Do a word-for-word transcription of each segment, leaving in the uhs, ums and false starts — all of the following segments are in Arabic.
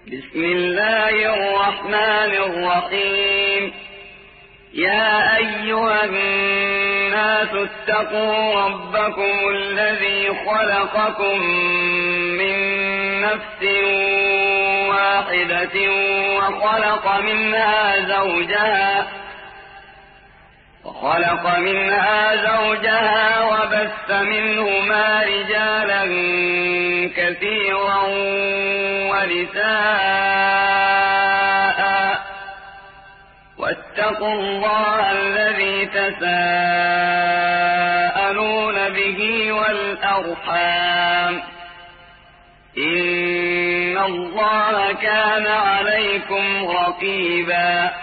بسم الله الرحمن الرحيم. يا أيها الناس اتقوا ربكم الذي خلقكم من نفس واحدة وخلق منها زوجها وخلق منها زوجها وبث منهما رجالا كثيرا ونساء واتقوا الله الذي تساءلون به والأرحام إن الله كان عليكم رقيبا.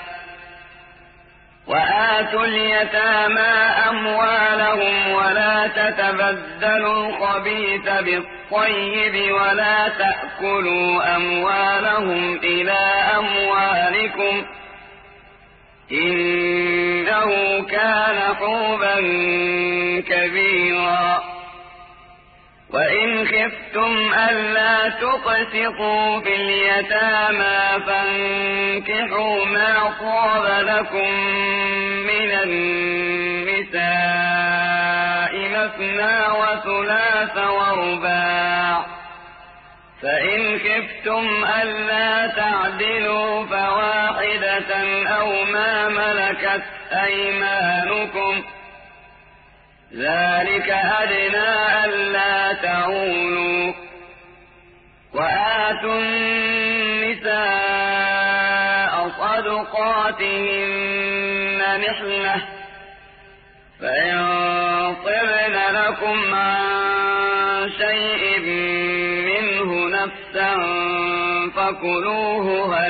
وآتوا اليتامى أموالهم ولا تتبدلوا الخبيث بالطيب ولا تأكلوا أموالهم إلى أموالكم إنه كان حوبا كبيرا. وإن خفتم ألا تقسطوا في اليتامى فانكحوا ما طاب لكم من النساء مثنى وثلاث ورباع، فإن خفتم ألا تعدلوا فواحدة أو ما ملكت أيمانكم ذلك أدنى ألا تعولوا. وآتوا النساء صدقاتهن نحلة فإن طبن لكم عن شيء منه نفسا فكلوه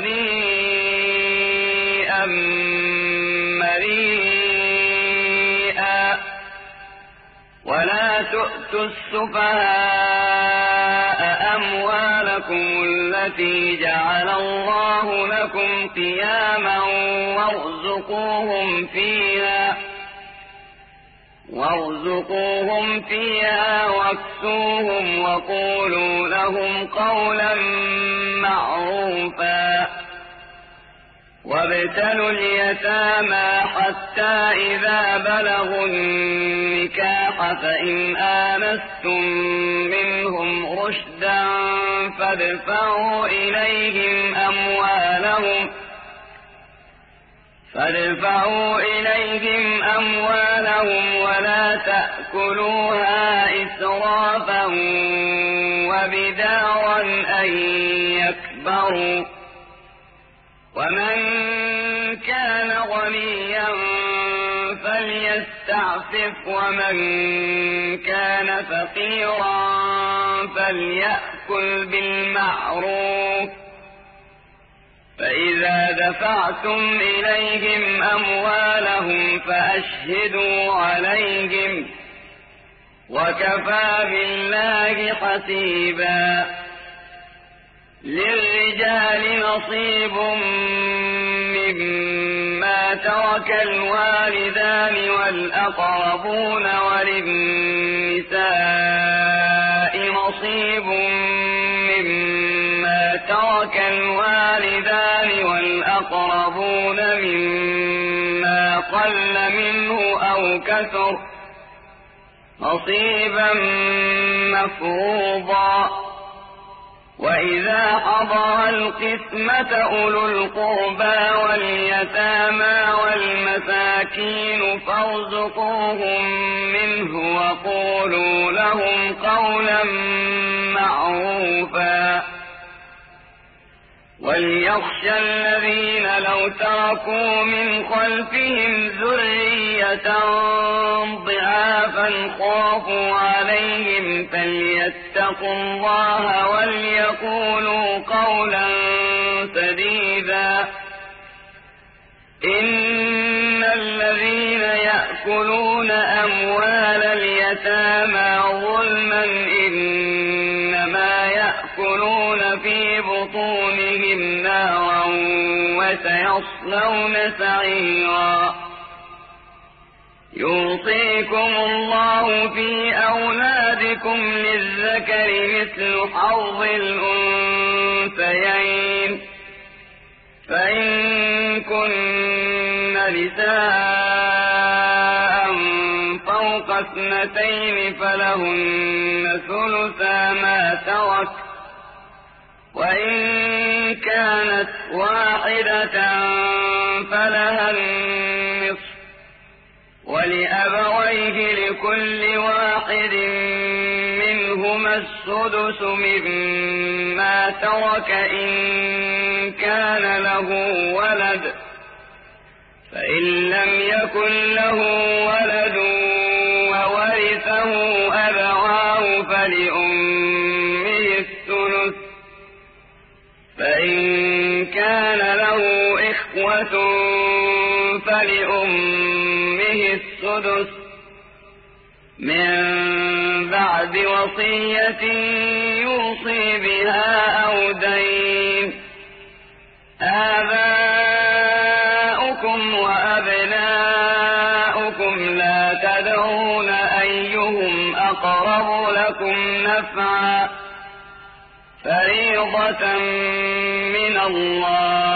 هنيئا مريئا. ولا تؤتوا السفهاء أموالكم التي جعل الله لكم قياما وارزقوهم فيها وارزقوهم فيها واكسوهم وقولوا لهم قولا معروفا. وابتلوا اليتامى حتى إذا بلغوا النكاح فإن آنستم منهم رشدا فادفعوا إليهم أموالهم فادفعوا إليهم أموالهم ولا تأكلوها إسرافا وبدارا أن يكبروا. ومن كان غنيا فليستعفف ومن كان فقيرا فليأكل بالمعروف. فإذا دفعتم إليهم أموالهم فأشهدوا عليهم وكفى بالله حسيبا. للرجال نصيب مما ترك الوالدان والأقربون وللنساء نصيب مما ترك الوالدان والأقربون مما قل منه أو كثر نصيبا مفروضا. وإذا حضر القسمة أولو القربى واليتامى والمساكين فارزقوهم منه وقولوا لهم قولا معروفا. وليخشى الذين لو تركوا من خلفهم ذرية ضعافا خافوا عليهم فليتقوا الله وليقولوا قولا سديدا. إن الذين يأكلون أموال اليتامى ظلما إنما يأكلون في بطونهم نارا وسيصلون سعيرا. يوصيكم الله في أولادكم للذكر مثل حظ الأنثيين فإن كن نساء فوق اثنتين فلهن ثلثا ما ترك، وإن كانت واحدة فلها النصف، ولأبويه لكل واحد منهما السدس مما ترك إن كان له ولد، فإن لم يكن له ولد وورثه أبواه فلأمه الثلث، فإن كان له إخوة فلأمه السدس من بعد وصية يوصي بها أو دين. آباؤكم وأبناؤكم لا تدرون أيهم أقرب لكم نفعا، فريضة من الله،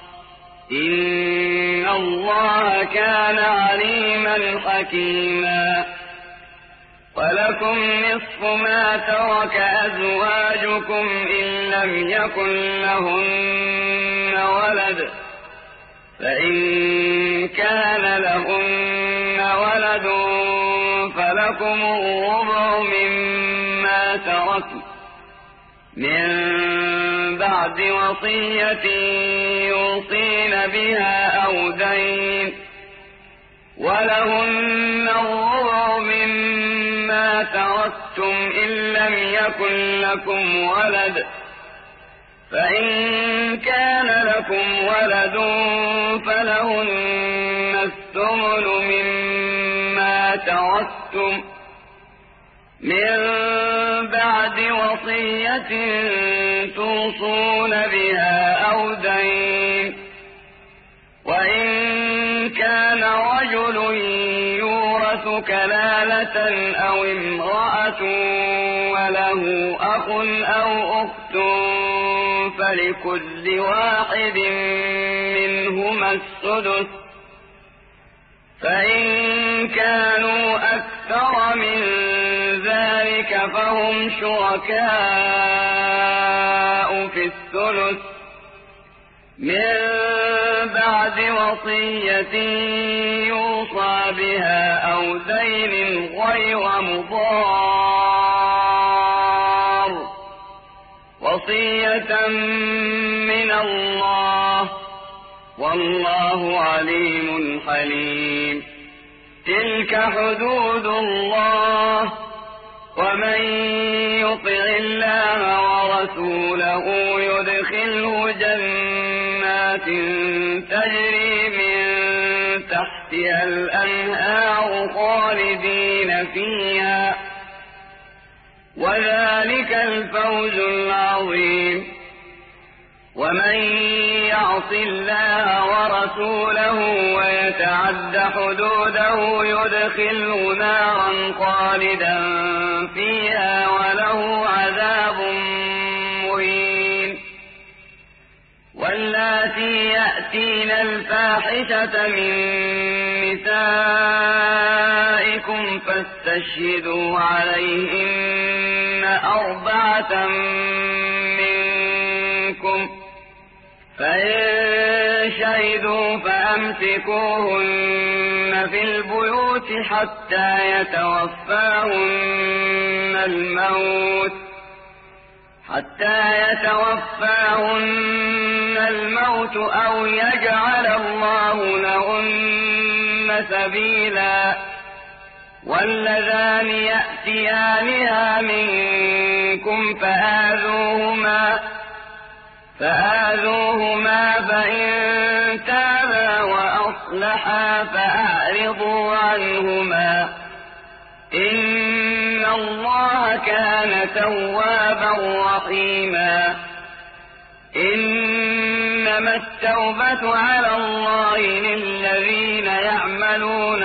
إن الله كان عليما حكيما. ولكم نصف ما ترك أزواجكم إن لم يكن لهن ولد، فإن كان لهن ولد فلكم الربع مما تركن من بعد وصية يوصين بها أو دين، ولهن الربع مما تركتم إن لم يكن لكم ولد، فإن كان لكم ولد فلهن الثمن مما تركتم من بعد وصية توصون بها أو دين. وإن كان رجل يورث كلالة أو امرأة وله أخ أو أخت فلكل واحد منهما السدس، فإن كانوا أكثر من ذلك فهم شركاء في الثلث من بعد وصية يوصى بها أو دين غير مضار، وصية من الله، والله عليم حليم. تلك حدود الله، ومن يطع الله ورسوله يدخله جنات تجري من تحتها الأنهار خالدين فيها، وذلك الفوز العظيم. ومن يعص الله ورسوله ويتعد حدوده يدخله نارا خالدا فيها وله عذاب مهين. واللاتي يأتين الفاحشة من نسائكم فاستشهدوا عليهن أربعة منكم، فإن شهدوا فأمسكوهن في البيوت حتى يتوفاهن الموت حتى يتوفاهن الموت أو يجعل الله لهن سبيلا. واللذان يأتيانها منكم فآذوهما فآذوهما فإن تابا وأصلحا فأعرضوا عنهما، إن الله كان توابا رحيما. إنما التوبة على الله للذين يعملون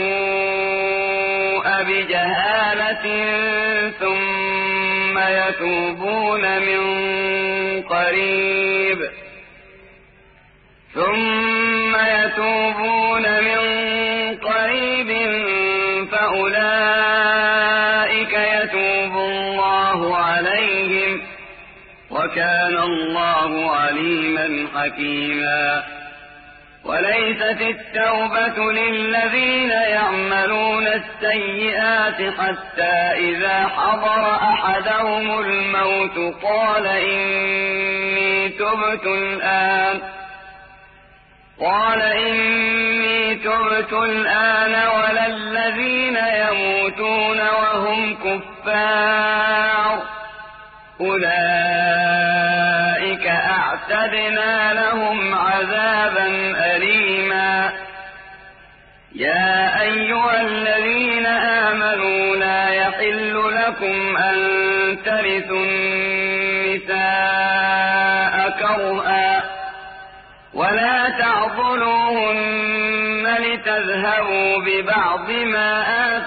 السوء بجهالة ثم يتوبون من قريب ثم يتوبون من قريب فأولئك يتوب الله عليهم وكان الله عليما حكيما. وليست التوبة للذين يعملون السيئات حتى إذا حضر أحدهم الموت قال إني تبت الآن قال إني تبت الآن ولا الذين يموتون وهم كفار أولئك أعتدنا لهم عذابا أليما. يا أيها الذين آمنوا لا يحل لكم أن ترثوا النساء كرها ولا تعضلوهن لتذهبوا ببعض ما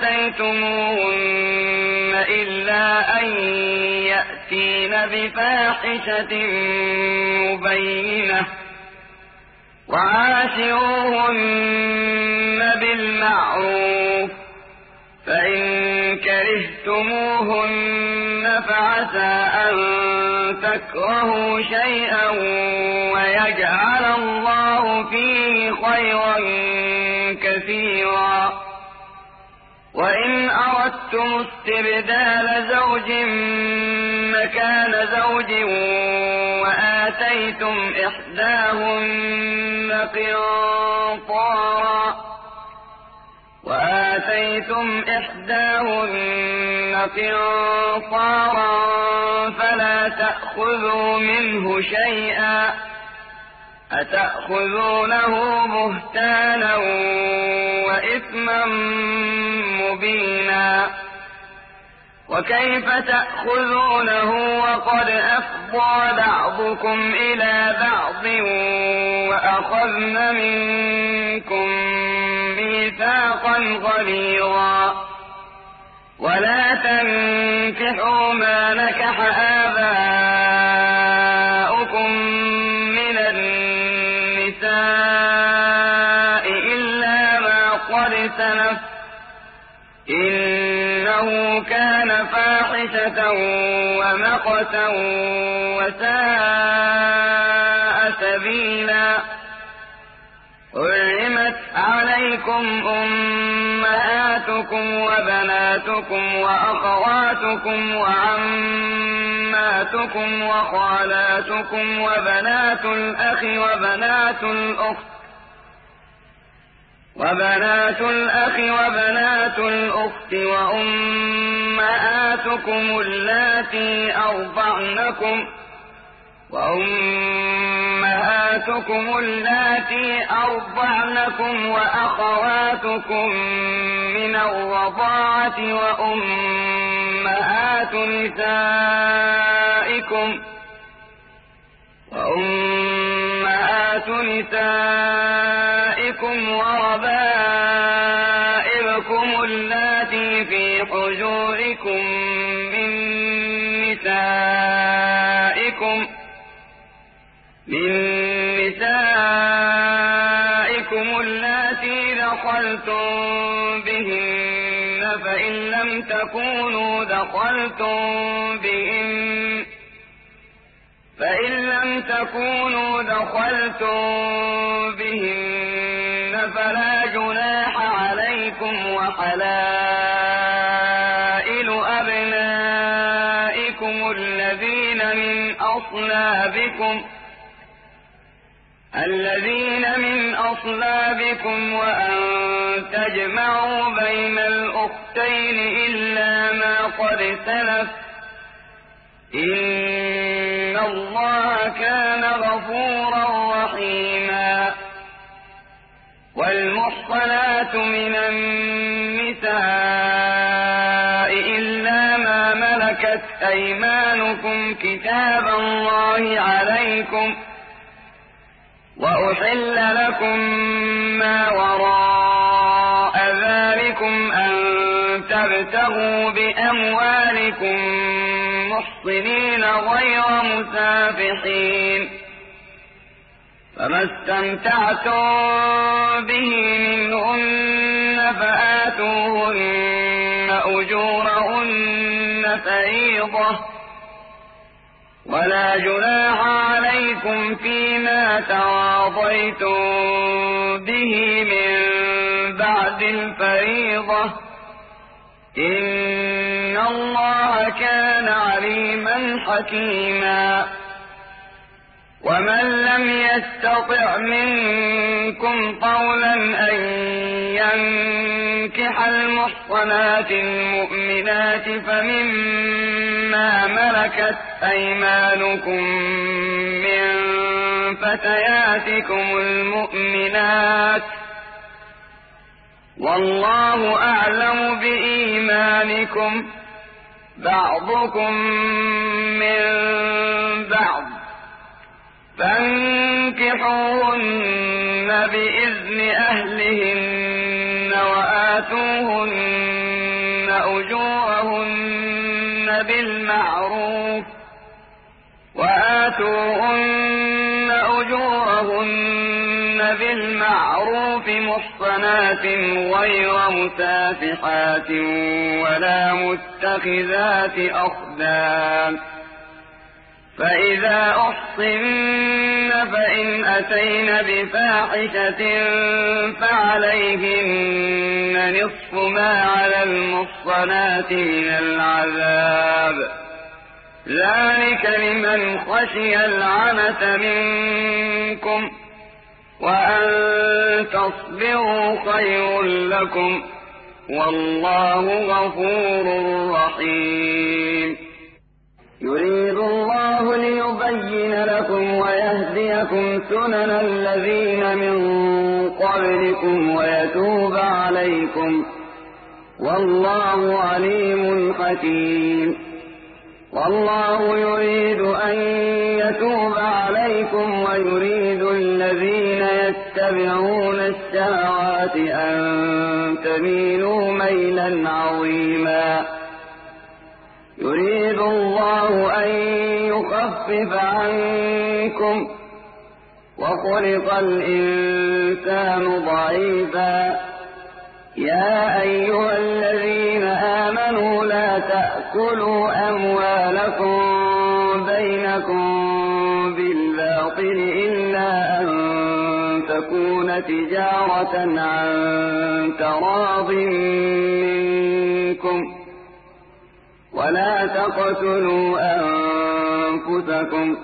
آتيتموهن إلا أن يأتين بفاحشة مبينة وعاشروهن بالمعروف فإن كرهتموهن فعسى أن تكرهوا شيئا ويجعل الله فيه خيرا كثيرا. وإن أردتم استبدال زوج مكان زوج وآتيتم إحداهن قنطارا وآتيتم إحداهن قنطارا فلا تأخذوا منه شيئا أتأخذونه بهتانا وإثما مبينا. وكيف تأخذونه وقد أفضى بعضكم إلى بعض وأخذن منكم ميثاقا غليظا. ولا تنكحوا ما نكح آباؤكم من النساء إلا ما قد سلف إنه كان فاحشة ومقتا وساء سبيلا. حرمت عليكم أمهاتكم وبناتكم وأخواتكم وعماتكم وخالاتكم وبنات الأخ وبنات الأخت وبنات الأخ وبنات الأخت وأمهاتكم اللاتي أرضعنكم وأمهاتكم اللاتي أرضعنكم وأخواتكم من الرضاعة وأمهات نسائكم وأمهات نسائكم وربائبكم اللاتي في حجوركم من نسائكم من نسائكم اللاتي دخلتم بهن فإن لم تكونوا دخلتم بهن فإن لم تكونوا دخلتم بهن فلا جناح عليكم وحلائل أبنائكم الذين من أصلابكم الذين من أصلابكم وأن تجمعوا بين الأختين إلا ما قد سلف إن الله كان غفورا رحيما. والمحصنات من النساء إلا ما ملكت أيمانكم كتاب الله عليكم وأحل لكم ما وراء ذلكم أن تبتغوا بأموالكم محصنين غير مسافحين فما استمتعتم به منهن فآتوهن أجورهن فريضة ولا جناح عليكم فيما تراضيتم به من بعد الفريضة إن الله كان عليما حكيما. ومن لم يستطع منكم طولا أن ينكح المحصنات المؤمنات فمما ملكت أيمانكم من فتياتكم المؤمنات والله أعلم بإيمانكم بعضكم من بعض فانكحوهن بإذن أهلهن وآتوهن أجورهن بالمعروف وآتوهن أجورهن بالمعروف محصنات غير مسافحات ولا متخذات أخدان فإذا أحصن فإن أتين بفاحشة فعليهن نصف ما على المحصنات من العذاب ذلك لمن خشي العنة منكم وأن تصبروا خير لكم والله غفور رحيم. يريد الله ليبين لكم ويهديكم سنن الذين من قبلكم ويتوب عليكم والله عليم حكيم. والله يريد أن يتوب عليكم ويريد الذين يتبعون الشهوات أن تميلوا ميلا عظيما. يريد الله أن يخفف عنكم وخلق الإنسان ضعيفا. يا أيها الذين آمنوا لا تأكلوا أموالكم بينكم بالباطل إلا أن تكون تجارة عن تراض منكم ولا تقتلوا أنفسكم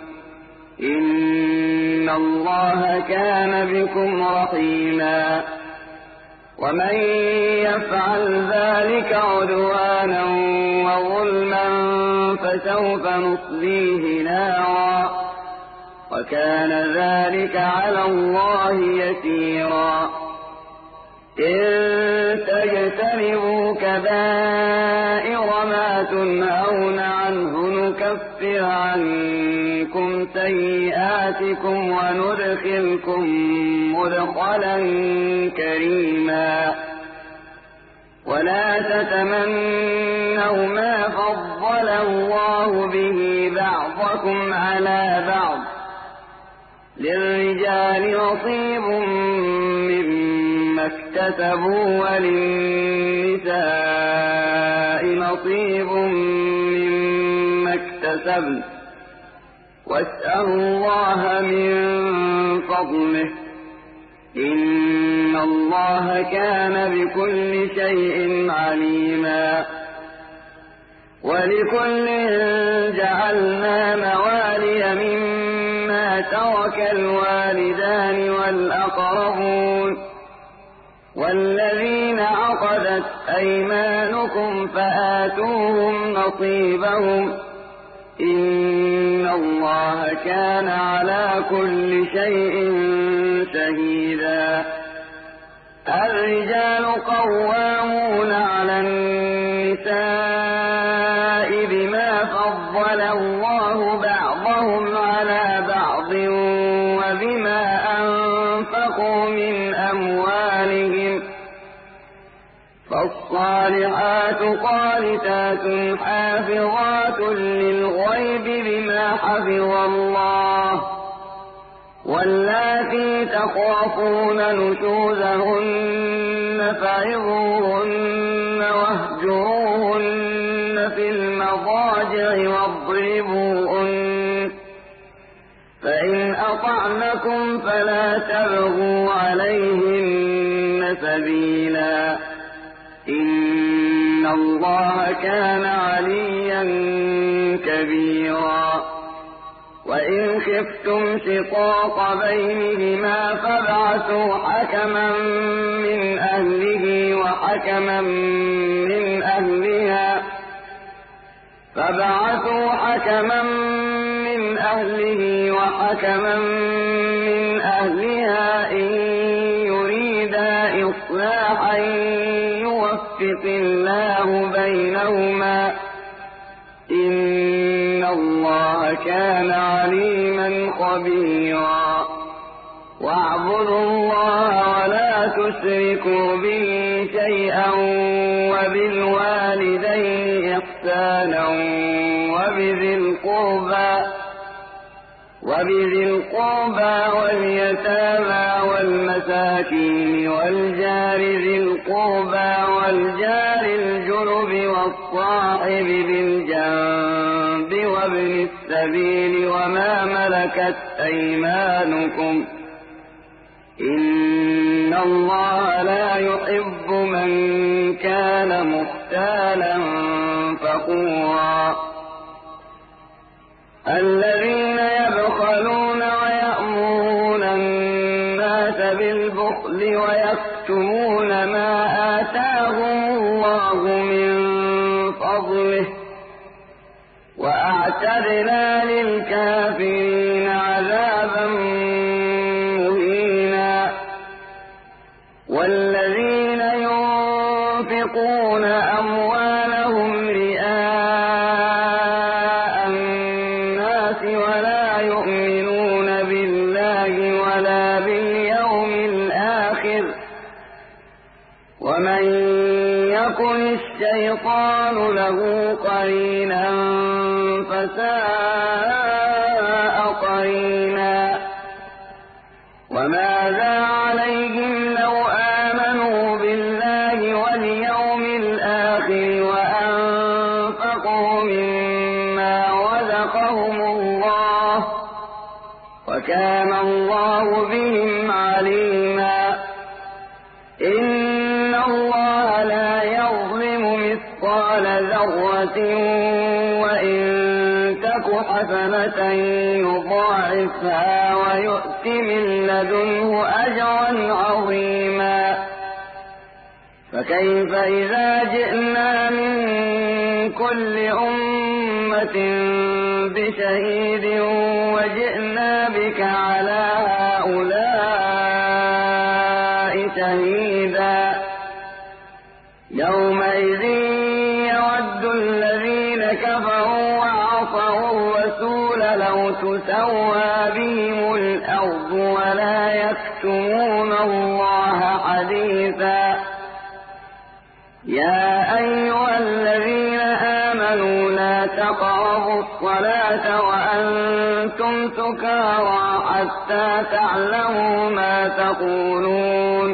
إن الله كان بكم رحيما. ومن يفعل ذلك عدوانا وظلما فسوف نصليه نارا وكان ذلك على الله يسيرا. إن تجتنبوا كبائر ما تنهون عنه نكفر عنكم سيئاتكم وندخلكم مدخلا كريما. ولا تتمنوا ما فضل الله به بعضكم على بعض للرجال نصيب مما اكتسبوا وللنساء نصيب مما اكتسبن واسألوا الله من فضله إن الله كان بكل شيء عليما. ولكل جعلنا موالي مما ترك الوالدان والأقربون والذين عقدت أيمانكم فآتوهم نصيبهم إن الله كان على كل شيء شهيدا. الرجال قوامون على النساء بما فضل الله بعضهم على بعض وبما أنفقوا من أموالهم فالصالحات قانتات حافظات للغيب بما حفظ الله واللاتي تخافون نشوزهن فعظوهن واهجروهن في المضاجع واضربوهن، فإن أطعنكم فلا تبغوا عليهن سبيلا، إن الله كان عليا كبيرا. وإن خفتم شقاق بينهما فابعثوا حكما من أهله وحكما من أهلها فابعثوا حكما من أهله وحكما من أهلها إن يريدا إصلاحا يوفق الله بينهما، إن الله كان عليما خبيرا. واعبدوا الله ولا تشركوا به شيئا وبالوالدين إحسانا وبذي القربى وبذي القربى واليتامى والمساكين والجار ذي القربى والجار الجنب والصاحب بالجنب وابن السبيل وما ملكت أيمانكم، إن الله لا يحب من كان مختالا فخورا. الذين يبخلون ويأمرون الناس بالبخل ويكتمون ما آتاهم الله من فضله، وأعتدنا للكافرين عذابا مهينا. والذين ينفقون أموالهم رئاء الناس ولا يؤمنون بالله ولا باليوم الآخر، ومن يكن الشيطان له قرينا فساء قرينا. وماذا عليهم لو آمنوا بالله واليوم الآخر وأنفقوا مما رزقهم الله، وكان الله بهم عليما. إن الله لا يظلم مثقال ذرة وإن تك حسنة يضاعفها ويؤت من لدنه أجرا عظيما. فكيف إذا جئنا من كل أمة بشهيد وجئنا بك على هؤلاء شهيدا، يومئذ يود الذين كفروا وعصوا الرسول لو تسوى بهم الأرض ولا يكتمون الله حديثا. يا أيها الذين آمنوا لا تقربوا الصلاة وأنتم سكارى حتى تعلموا ما تقولون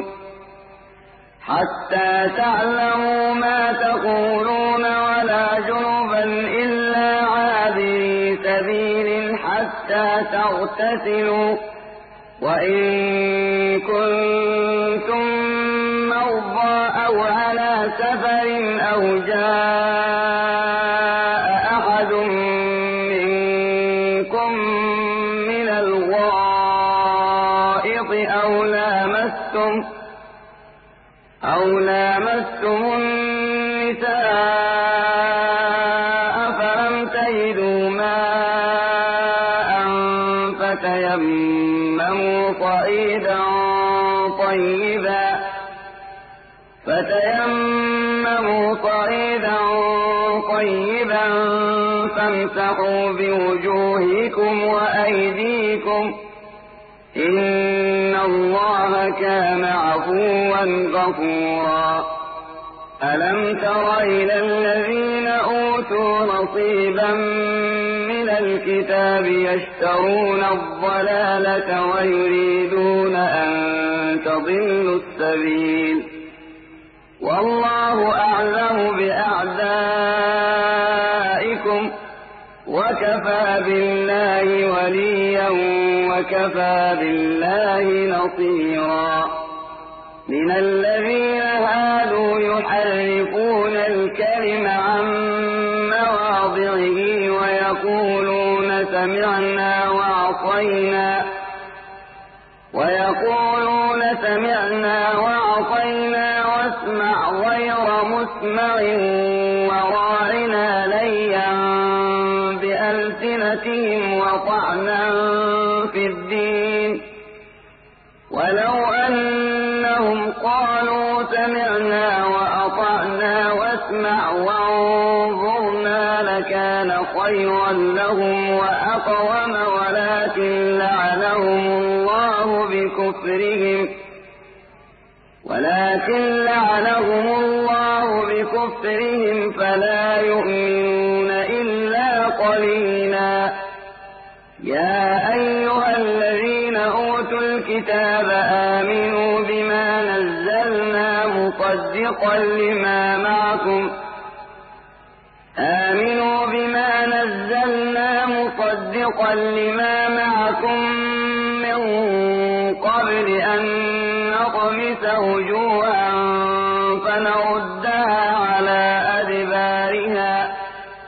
حتى تعلموا ما تقولون ولا جنبا إلا عابري سبيل حتى تغتسلوا، وإن كنتم مرضى أو على سفر أو جاء أحد منكم من الغائط أو لامستم أو لامستم النساء فلم تجدوا ماء فتيمموا صعيدا طيبا فتيمموا صعيدا طيبا فامسحوا بوجوهكم وأيديكم، إن الله كان عفوا غفورا. ألم تر إلى الذين أوتوا نصيبا من الكتاب يشترون الضلالة ويريدون أن تضلوا السبيل والله أعلم بأعدائكم وكفى بالله وليا وكفى بالله نصيرا من الذين هادوا يحرفون الكلم عن مواضعه ويقولون سمعنا وعصينا ويقولون سمعنا وعصينا واسمع غير مسمع وراعنا ليا بألسنتهم وطعنا في الدين ولو أنهم قالوا سمعنا وأطعنا واسمع وانظرنا لكان خيرا لهم وأقوم ولكن لعنهم الله بكفرهم ولكن لعنهم الله بكفرهم فلا يؤمنون إلا قليلا يا أيها الذين أوتوا الكتاب آمنوا بما نزلنا مصدقا لما معكم آمنوا بما نزلنا مصدقا لما معكم من قبل أن نطمس وجوها فنردها على أدبارها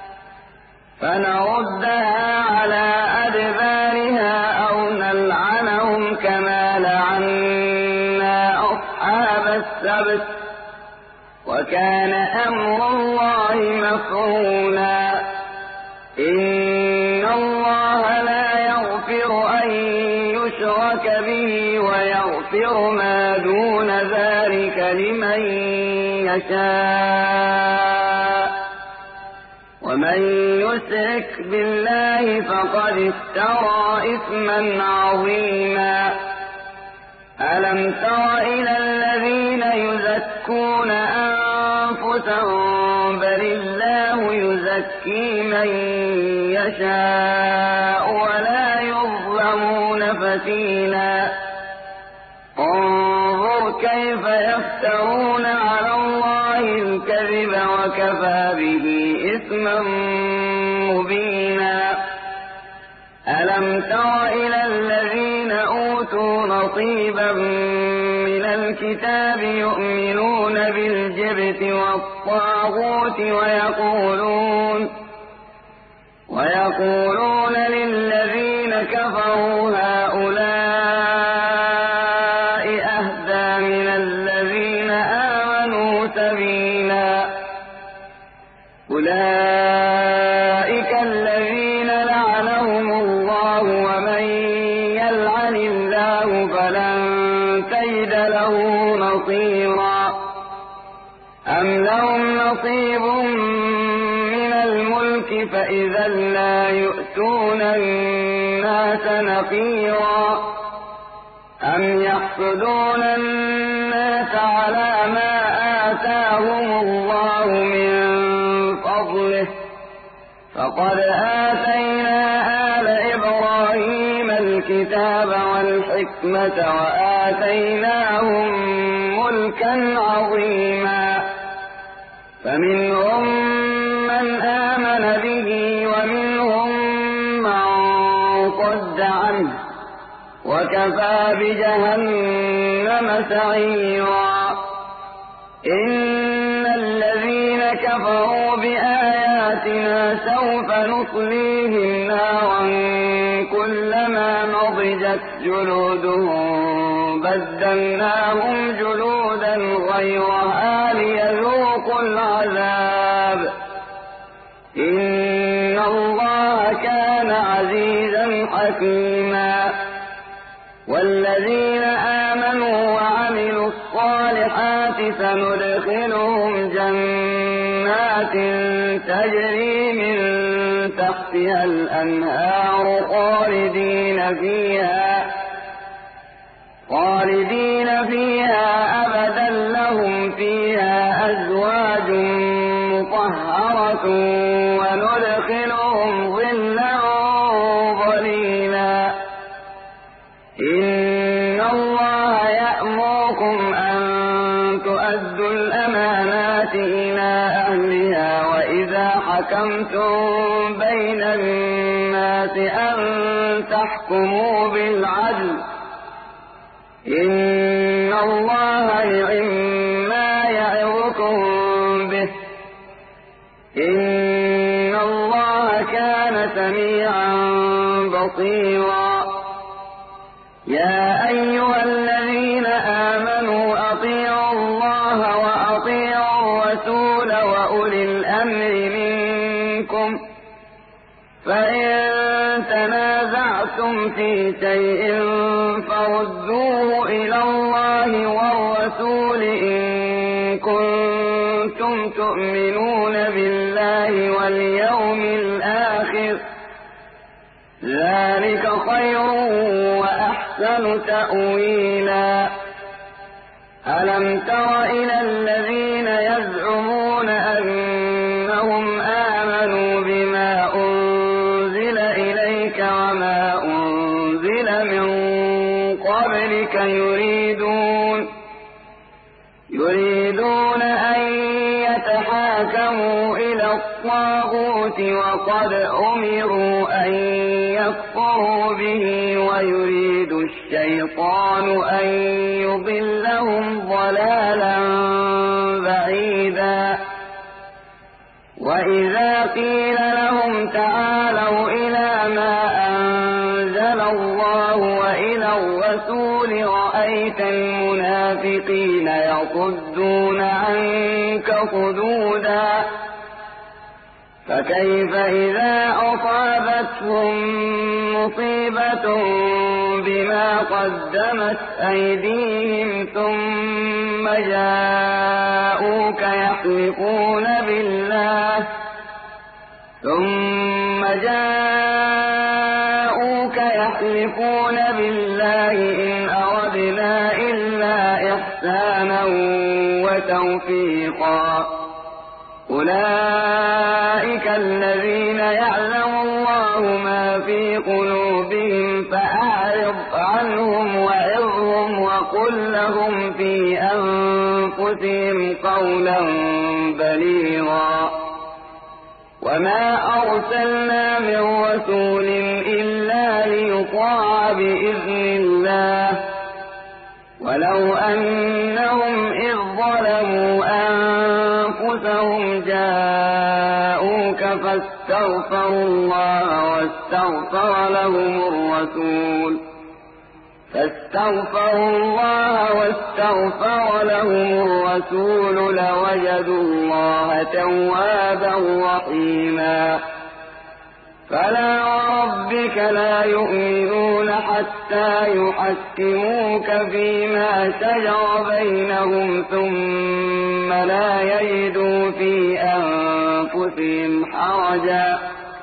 فنردها على أدبارها أو نلعنهم كما لعنا أصحاب السبت وكان أمر الله مفعولا إن الله لا يغفر أن يشرك به ويغفر ما دون ذلك لمن يشاء ومن يشرك بالله فقد افترى إثما عظيما ألم تر إلى الذين يزكون أنفسهم بل الله يزكي من يشاء ولا يظلمون فتيلا انظر كيف يفترون على الله الكذب وكفى به إثما مبينا ألم تر إلى الذين أوتوا نصيبا من الكتاب يؤمنون بالجبت والطاغوت ويقولون ويقولون للذين كفروا هؤلاء أهدى من الذين آمنوا سبيلا أولئك الذين لعنهم الله ومن يلعن الله فلن تجد له نصيرا أم لهم نصيب من الملك فإذا لا يؤتون الناس نقيرا أم يحسدون الناس على ما آتاهم الله من فضله فقد آتينا آل إبراهيم الكتاب والحكمة وآتيناهم ملكا عظيما فمنهم من آمن به ومنهم من صد عنه وكفى بجهنم سعيرا إن الذين كفروا بآياتنا سوف نصليهم نارا كلما نضجت جلودهم بدلناهم جلودا غيرها ليذوقوا العذاب إن الله كان عزيزا حكيما والذين آمنوا وعملوا الصالحات سندخلهم جنات تجري من تحتها الأنهار خالدين فيها خالدين فيها أبدا لهم فيها أزواج مطهرة وندخلهم ظلا إن الله يأمركم أن تؤدوا الأمانات إلى أهلها وإذا حكمتم بين الناس أن تحكموا بالعدل إن الله نعما يعظكم به إن الله كان سميعا بصيرا. يا أيها الذين آمنوا أطيعوا الله وأطيعوا الرسول وأولي الأمر منكم فإن تنازعتم في شيء فردوه إلى الله والرسول إن كنتم تؤمنون بالله واليوم الآخر ذلك خير وأحسن تأويلا. ألم تر إلى الذين يزعمون أنهم آمنوا بما أنزل إليك وما أنزل من قبلك يريدون يريدون أن يتحاكموا إلى الطاغوت وقد أمروا أن يكفروا به ويريد الشيطان أن يضلهم ضلالا بعيدا. وإذا قيل لهم تعالوا إلى ما أنزل الله وإلى الرسول رأيت المنافقين يصدون عنك صدودا. فكيف إذا أصابتهم مصيبة بما قدمت أيديهم ثم جاءوك يحلفون بالله ثم جاءوك يحلفون بالله إن أردنا إلا إحسانا وتوفيقا. أولئك الذين يعلم الله ما في قلوبهم فأعرض عنهم وعظهم وقل لهم في أنفسهم قولا بليغا. وما أرسلنا من رسول إلا ليطاع بإذن الله ولو أنهم إذ ظلموا أنفسهم جاءوك فاستغفروا الله واستغفر لهم الرسول فاستغفروا الله واستغفر لهم الرسول لوجدوا الله توابا رحيما. فلا وربك لا يؤمنون حتى يحكموك فيما شجر بينهم ثم لا يجدوا في أنفسهم حرجا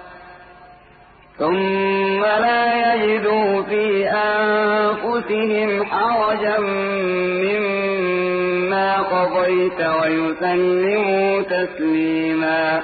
ثم لا يجدوا في أنفسهم حرجا مما قضيت ويسلموا تسليما.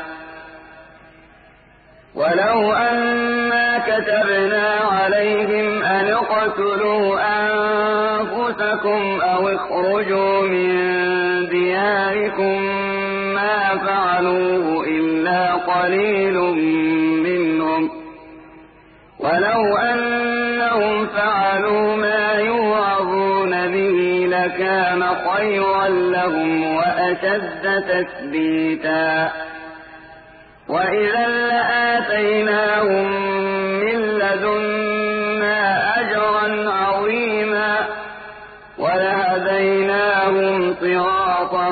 ولو أنا كتبنا عليهم أن اقتلوا أنفسكم أو اخرجوا من دياركم ما فعلوه إلا قليل منهم ولو أنهم فعلوا ما يوعظون به لكان خيرا لهم وأشد تثبيتا. وإذا لآتيناهم من لدنا أجرا عظيما ولهديناهم صراطا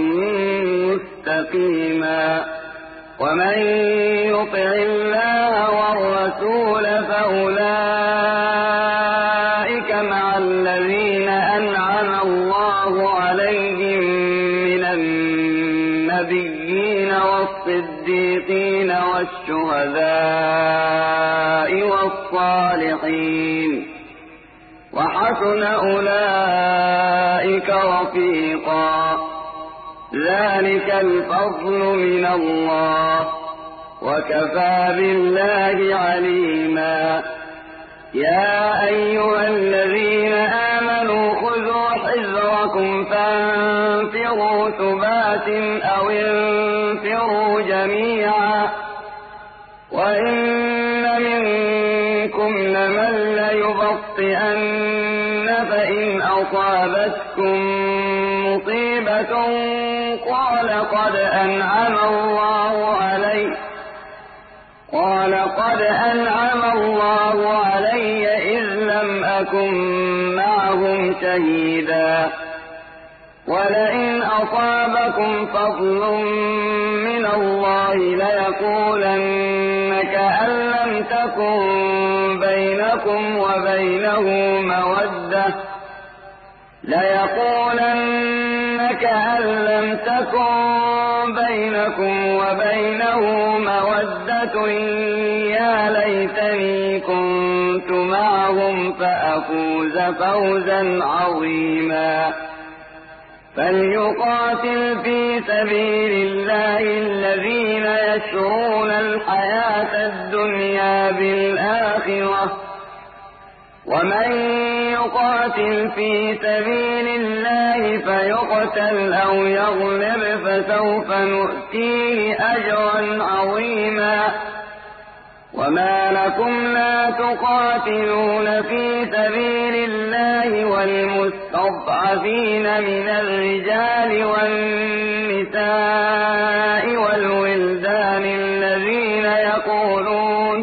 مستقيما. ومن يطع الله والرسول فأولئك مع الذين أنعم الله عليهم من النبيين والصديقين والشهداء والصالحين وحسن أولئك رفيقا. ذلك الفضل من الله وكفى بالله عليما. يا أيها الذين آمنوا خذوا حذركم فانفروا ثبات أو انفروا جميعا وإن منكم لمن ليبطئن فإن أصابتكم مصيبة قال قد أنعم الله علي قال قد أنعم الله علي إذ لم أكن معهم شهيدا ولئن أصابكم فضل من الله ليقولن كأن لم تكن بينكم وبينه مودة ليقولن كأن لم تكن بينكم وبينه مودة يا ليتني كنت معهم فأفوز فوزا عظيما فليقاتل في سبيل الله الذين يشرون الحياة الدنيا بالآخرة ومن يقاتل في سبيل الله فيقتل أو يغلب فسوف نؤتيه أجرا عظيما وما لكم لا تقاتلون في سبيل الله والمستضعفين من الرجال والنساء والولدان الذين يقولون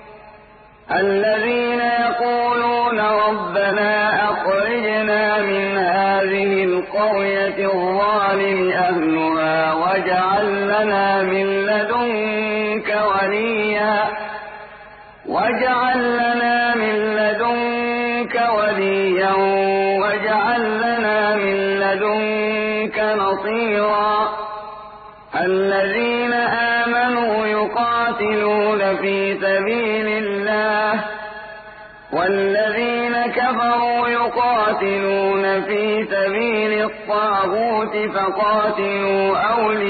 الذين يقولون ربنا أخرجنا من هذه القرية الظالم أهلها واجعل لنا من لدنك وليا واجعل لنا من لدنك وليا واجعل لنا من لدنك نصيرا الذين آمنوا يقاتلون في سبيل الله والذين كفروا يقاتلون في سبيل الطاغوت فقاتلوا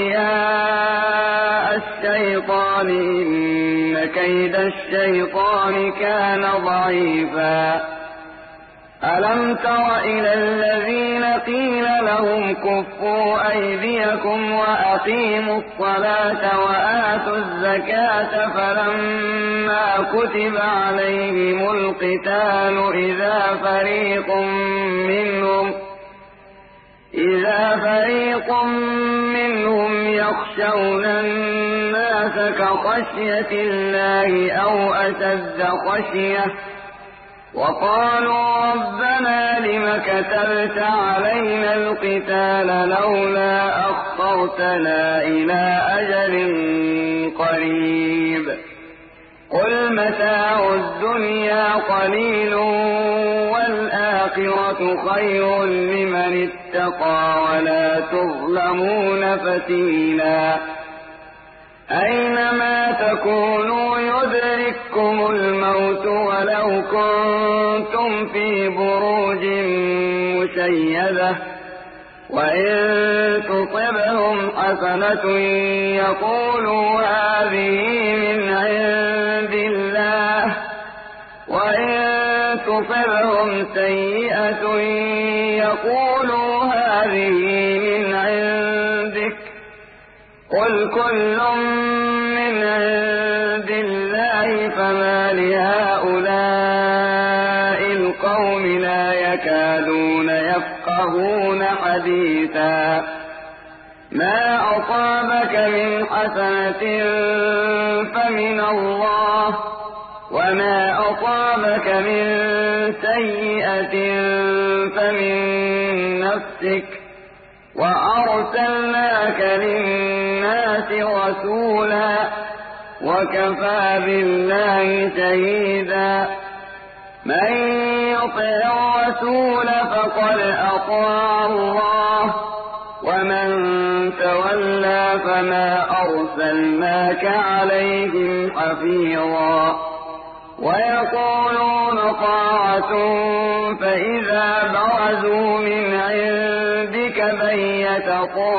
أولياء الشيطان إن كيد الشيطان كان ضعيفا ألم تر إلى الذين قيل لهم كفوا أيديكم وأقيموا الصلاة وآتوا الزكاة فلما كتب عليهم القتال إذا فريق منهم إذا فريق منهم يخشون الناس كخشية الله أو أشد خشية وقالوا ربنا لم كتبت علينا القتال لولا أخرتنا إلى أجل قريب قل متاع الدنيا قليل والآخرة خير لمن اتقى ولا تظلمون فتيلا أينما تكونوا يدرككم الموت ولو كنتم في بروج مشيدة وإن تصبهم حسنة يقولوا هذه من عند الله وإن تصبهم سيئة يقولوا هذه من عندك قل كل من عند الله فما لهؤلاء القوم لا يكادون يفقهون حديثا ما أصابك من حسنة فمن الله وما أصابك من سيئة فمن نفسك وأرسلناك للناس رسولا وكفى بالله شهيدا من يطع الرسول فقد أطاع الله ومن تولى فما أرسلناك عليهم حفيظا ويقولون طاعة فإذا برزوا من عندك بيت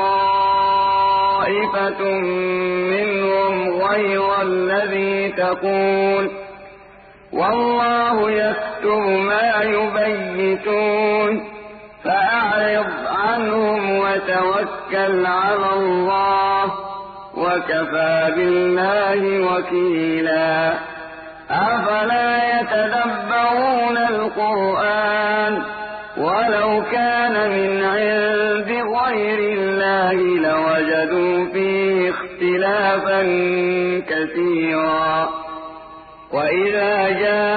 طائفة منهم غير الذي تقول والله يكتب ما يبيتون فأعرض عنهم وتوكل على الله وكفى بالله وكيلا أفلا يتدبرون القرآن ولو كان من عند غير الله لوجدوا فيه اختلافا كثيرا وإذا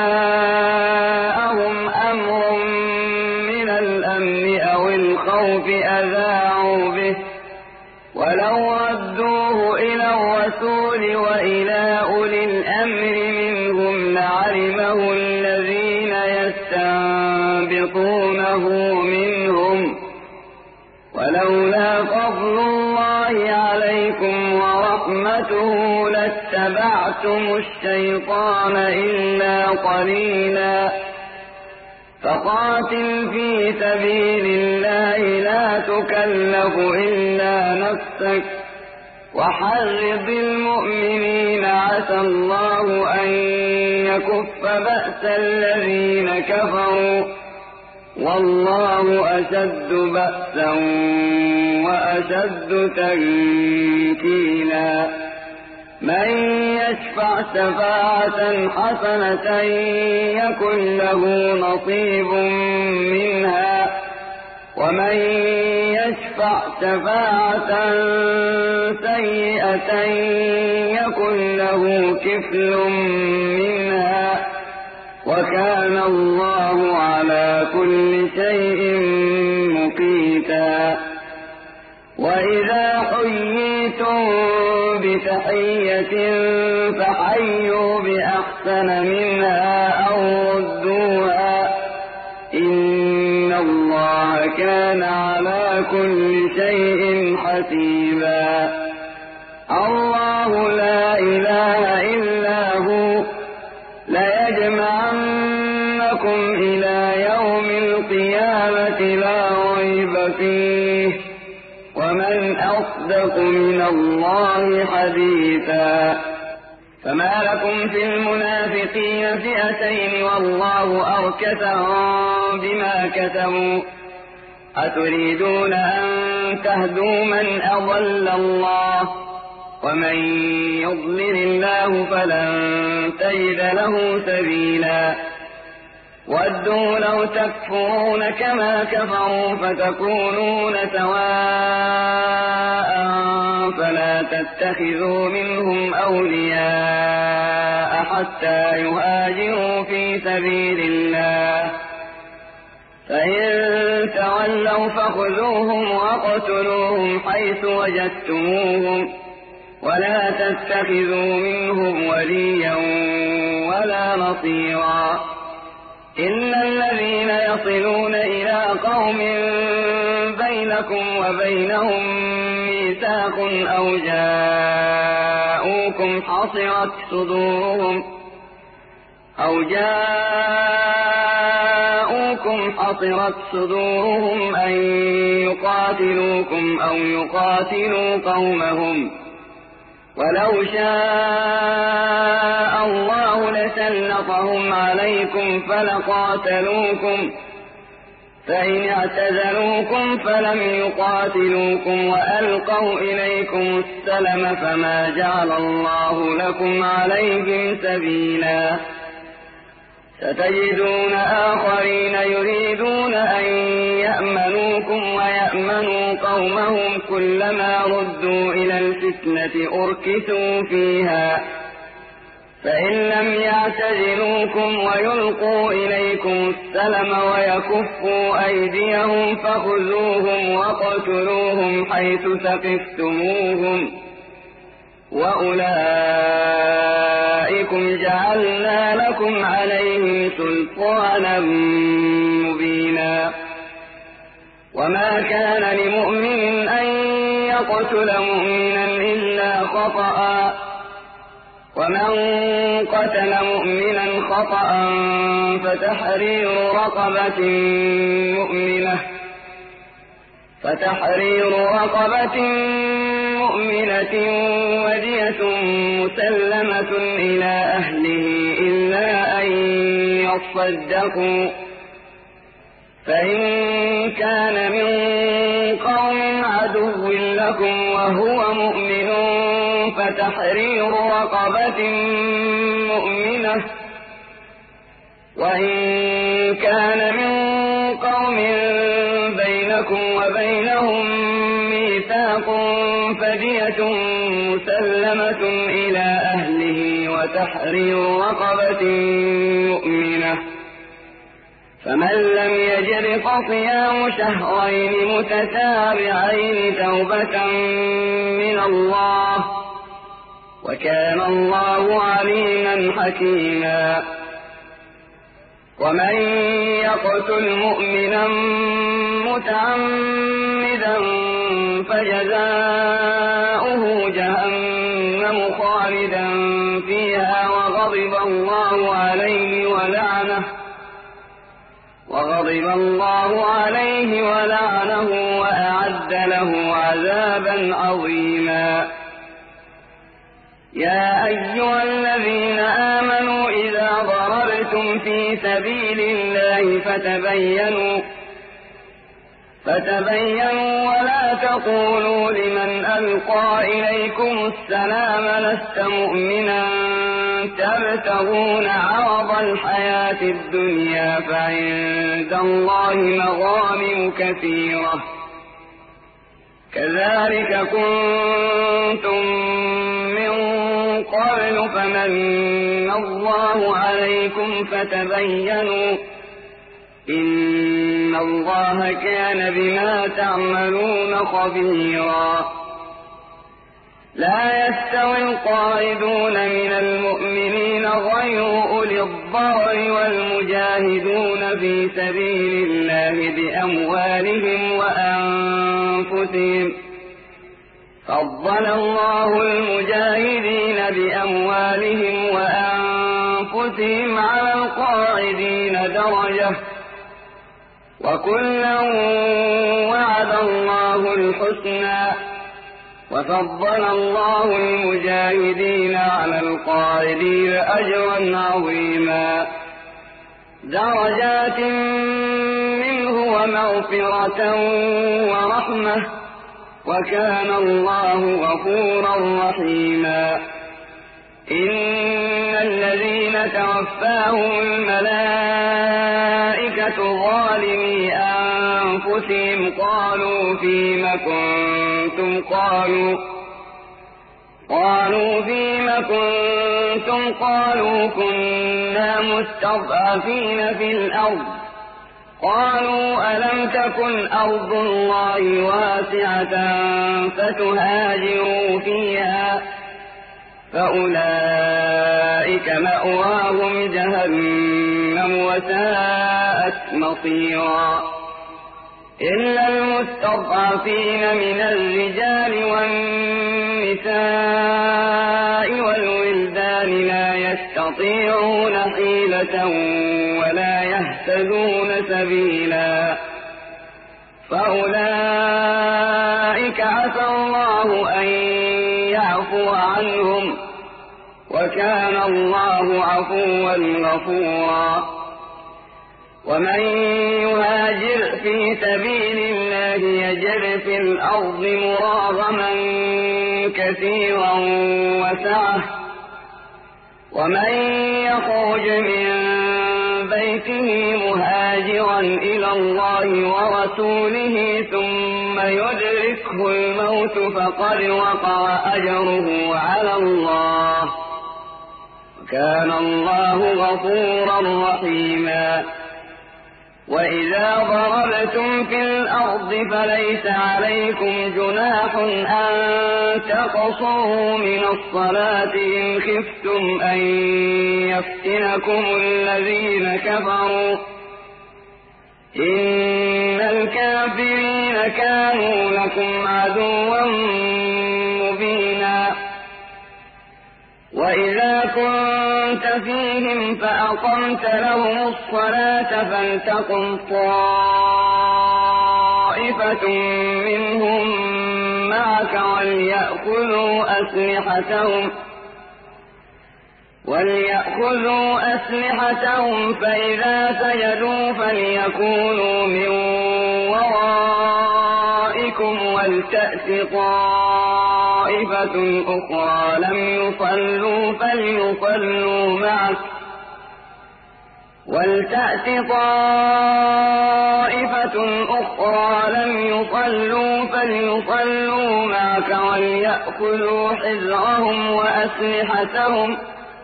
جاءهم أمر من الأمن أو الخوف أذاعوا به ولو ردوه إلى الرسول وإلى أولي الأمر منهم لعلمه الذين يستنبطونه منهم ولولا فضل الله عليكم ورحمته لاتبعتم الشيطان إلا قليلا فقاتل في سبيل الله لا تكلف إلا نفسك وحرض المؤمنين عسى الله أن يكف بأس الذين كفروا والله أشد بأسا وأشد تنكيلا من يشفع شفاعة حسنة يكن له نصيب منها ومن يشفع شفاعة سيئة يكن له كفل منها وكان الله على كل شيء مقيتا وإذا حييتم بتحية فحيوا بأحسن منها أو ردوها إن الله كان على كل شيء حسيبا الله لا إله إلا هو ليجمعنكم إلى يوم القيامة لا ريب فيه ومن أصدق من الله حديثا فما لكم في المنافقين فئتين والله أركسهم بما كسبوا أتريدون أن تهدوا من أضل الله ومن يضلل الله فلن تجد له سبيلا ودوا لو تكفرون كما كفروا فتكونون سواء فلا تتخذوا منهم أولياء حتى يهاجروا في سبيل الله فإن تولوا فخذوهم واقتلوهم حيث وجدتموهم ولا تتخذوا منهم وليا ولا نصيرا إلا الذين يصلون إلى قوم بينكم وبينهم ميثاق أو جاءوكم حصرت صدورهم أو جاءوكم حصرت صدورهم أن يقاتلوكم أو يقاتلوا قومهم ولو شاء الله لسلطهم عليكم فلقاتلوكم فإن اعتزلوكم فلم يقاتلوكم وألقوا إليكم السلم فما جعل الله لكم عليهم سبيلا ستجدون آخرين يريدون أن يأمنوكم ويأمنوا قومهم كلما ردوا إلى الفتنة أركسوا فيها فإن لم يعتزلوكم ويلقوا إليكم السلم ويكفوا أيديهم فخذوهم واقتلوهم حيث ثقفتموهم وأولئكم جعلنا لكم عليهم سلطانا مبينا وما كان لمؤمن أن يقتل مؤمنا إلا خطأ ومن قتل مؤمنا خطأ فتحرير رقبة مؤمنة فتحرير رقبة مؤمنة ودية مسلمة إلى أهله إلا أن أن يصدقوا فإن كان من قوم عدو لكم وهو مؤمن فتحرير رقبة مؤمنة وإن كان من قوم بينكم وبينهم ميثاق فدية مسلمة إلى أهله وتحرير رقبة مؤمنة فمن لم يجد فصيام شهرين متتابعين توبة من الله وكان الله عليما حكيما. ومن يقتل مؤمنا متعمدا فجزاؤه جهنم خالدا فيها وغضب الله عليه ولعنه وغضب الله عليه ولعنه وأعد له عذابا عظيما. يا أيها الذين آمنوا إذا ضربتم في سبيل الله فتبينوا فتبينوا ولا تقولوا لمن ألقى إليكم السلام لست مؤمنا تبتغون عرض الحياة الدنيا فعند الله مغانم كثيرة كذلك كنتم من قبل فمن الله عليكم فتبينوا إن الله كان بما تعملون خبيرا. لا يستوي القاعدون من المؤمنين غير أولي الضرر والمجاهدون في سبيل الله بأموالهم وأنفسهم فضل الله المجاهدين بأموالهم وأنفسهم على القاعدين درجة وكلا وعد الله الحسنى وفضل الله المجاهدين على القاعدين أجرا عظيما درجات منه ومغفرة ورحمة وكان الله غفورا رحيما. إن الذين توفاهم الملائكة ظالمي أنفسهم قالوا فيم كنتم قالوا قالوا فيم كنتم قالوا كنا مستضعفين في الأرض قالوا ألم تكن أرض الله واسعة فتهاجروا فيها فأولئك مأواهم جهنم وساءت مصيرا. إلا المستضعفين من الرجال والنساء والولدان لا يستطيعون حيلة ولا يهتدون سبيلا فأولئك عسى الله أن يعفو عنهم وكان الله عفوا غفورا. ومن يهاجر في سبيل الله يجد في الأرض مراغما كثيرا وسعة ومن يخرج من بيته مهاجرا إلى الله ورسوله ثم يدركه الموت فقد وقع أجره على الله وكان الله غفورا رحيما. وإذا ضربتم في الأرض فليس عليكم جناح أن تقصروا من الصلاة إن خفتم أن يفتنكم الذين كفروا إن الكافرين كانوا لكم عدوا مبينا. وإذا كنت فيهم فأقمت لهم الصلاة فلتقم طائفة منهم معك وليأخذوا أسلحتهم وليأخذوا أسلحتهم فإذا سجدوا فليكونوا من ورائكم ولتأت طائفة أخرى لم يصلوا فليصلوا معك ولتأت طائفة أخرى لم يصلوا فليصلوا معك وليأخذوا حذرهم وأسلحتهم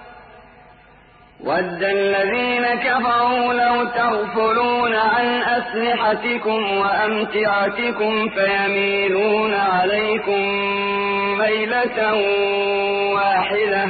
ود الذين كفروا لو تغفلون عن أسلحتكم وأمتعتكم فيميلون عليكم ميلة واحدة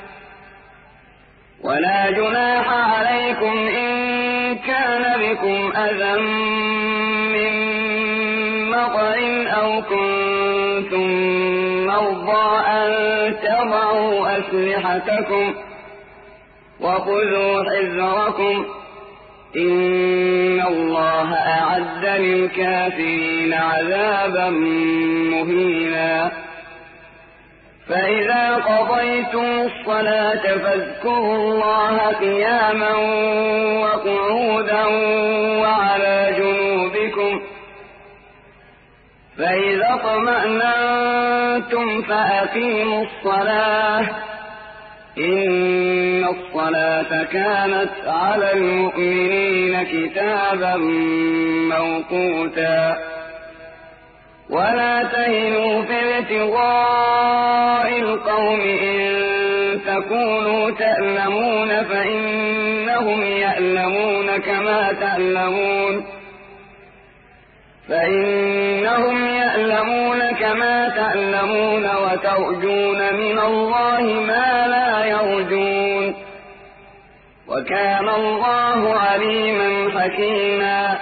ولا جناح عليكم إن كان بكم أذى من مطر أو كنتم مرضى أن تضعوا أسلحتكم وخذوا حذركم إن الله أعد للكافرين عذابا مهينا فإذا قضيتم الصلاة فاذكروا الله قياما وقعودا وعلى جنوبكم فإذا اطمأننتم فأقيموا الصلاة إن الصلاة كانت على المؤمنين كتابا موقوتا ولا تهنوا في ابتغاء القوم إن تكونوا تألمون فإنهم يألمون كما تألمون فإنهم يألمون كما تألمون وترجون من الله ما لا يرجون وكان الله عليما حكيما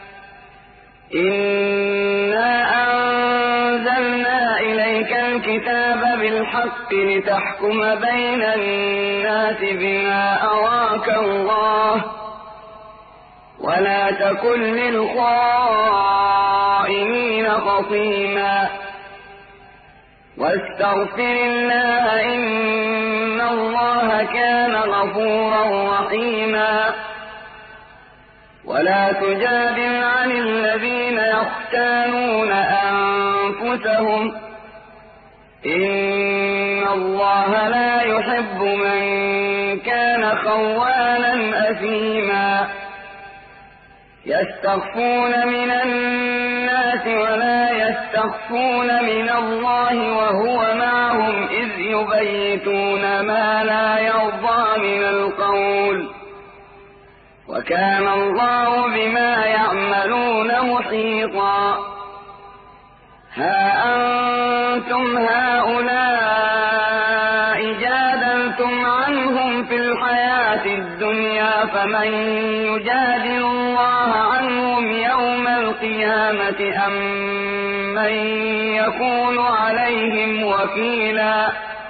إنا أنزلنا إليك الكتاب بالحق لتحكم بين الناس بما أراك الله ولا تكن للخائنين خصيما واستغفر الله إن الله كان غفورا رحيما ولا تجادل عن الذين يختانون أنفسهم إن الله لا يحب من كان خوانا أثيما يستخفون من الناس ولا يستخفون من الله وهو معهم إذ يبيتون ما لا يرضى من القول وكان الله بما يعملون محيطا ها أنتم هؤلاء جادلتم عنهم في الحياة الدنيا فمن يجادل الله عنهم يوم القيامة أم من يكون عليهم وكيلا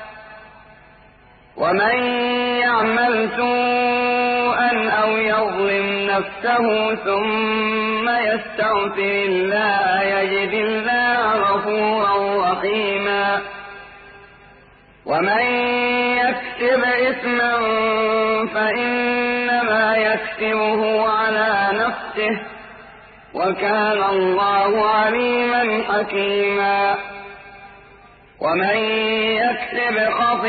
ومن يعمل سوءا أو يظلم نفسه ثم يستغفر الله يجد الله غفورا رحيما ومن يكسب إثما فإنما يكسبه على نفسه وكان الله عليما حكيما ومن يكسب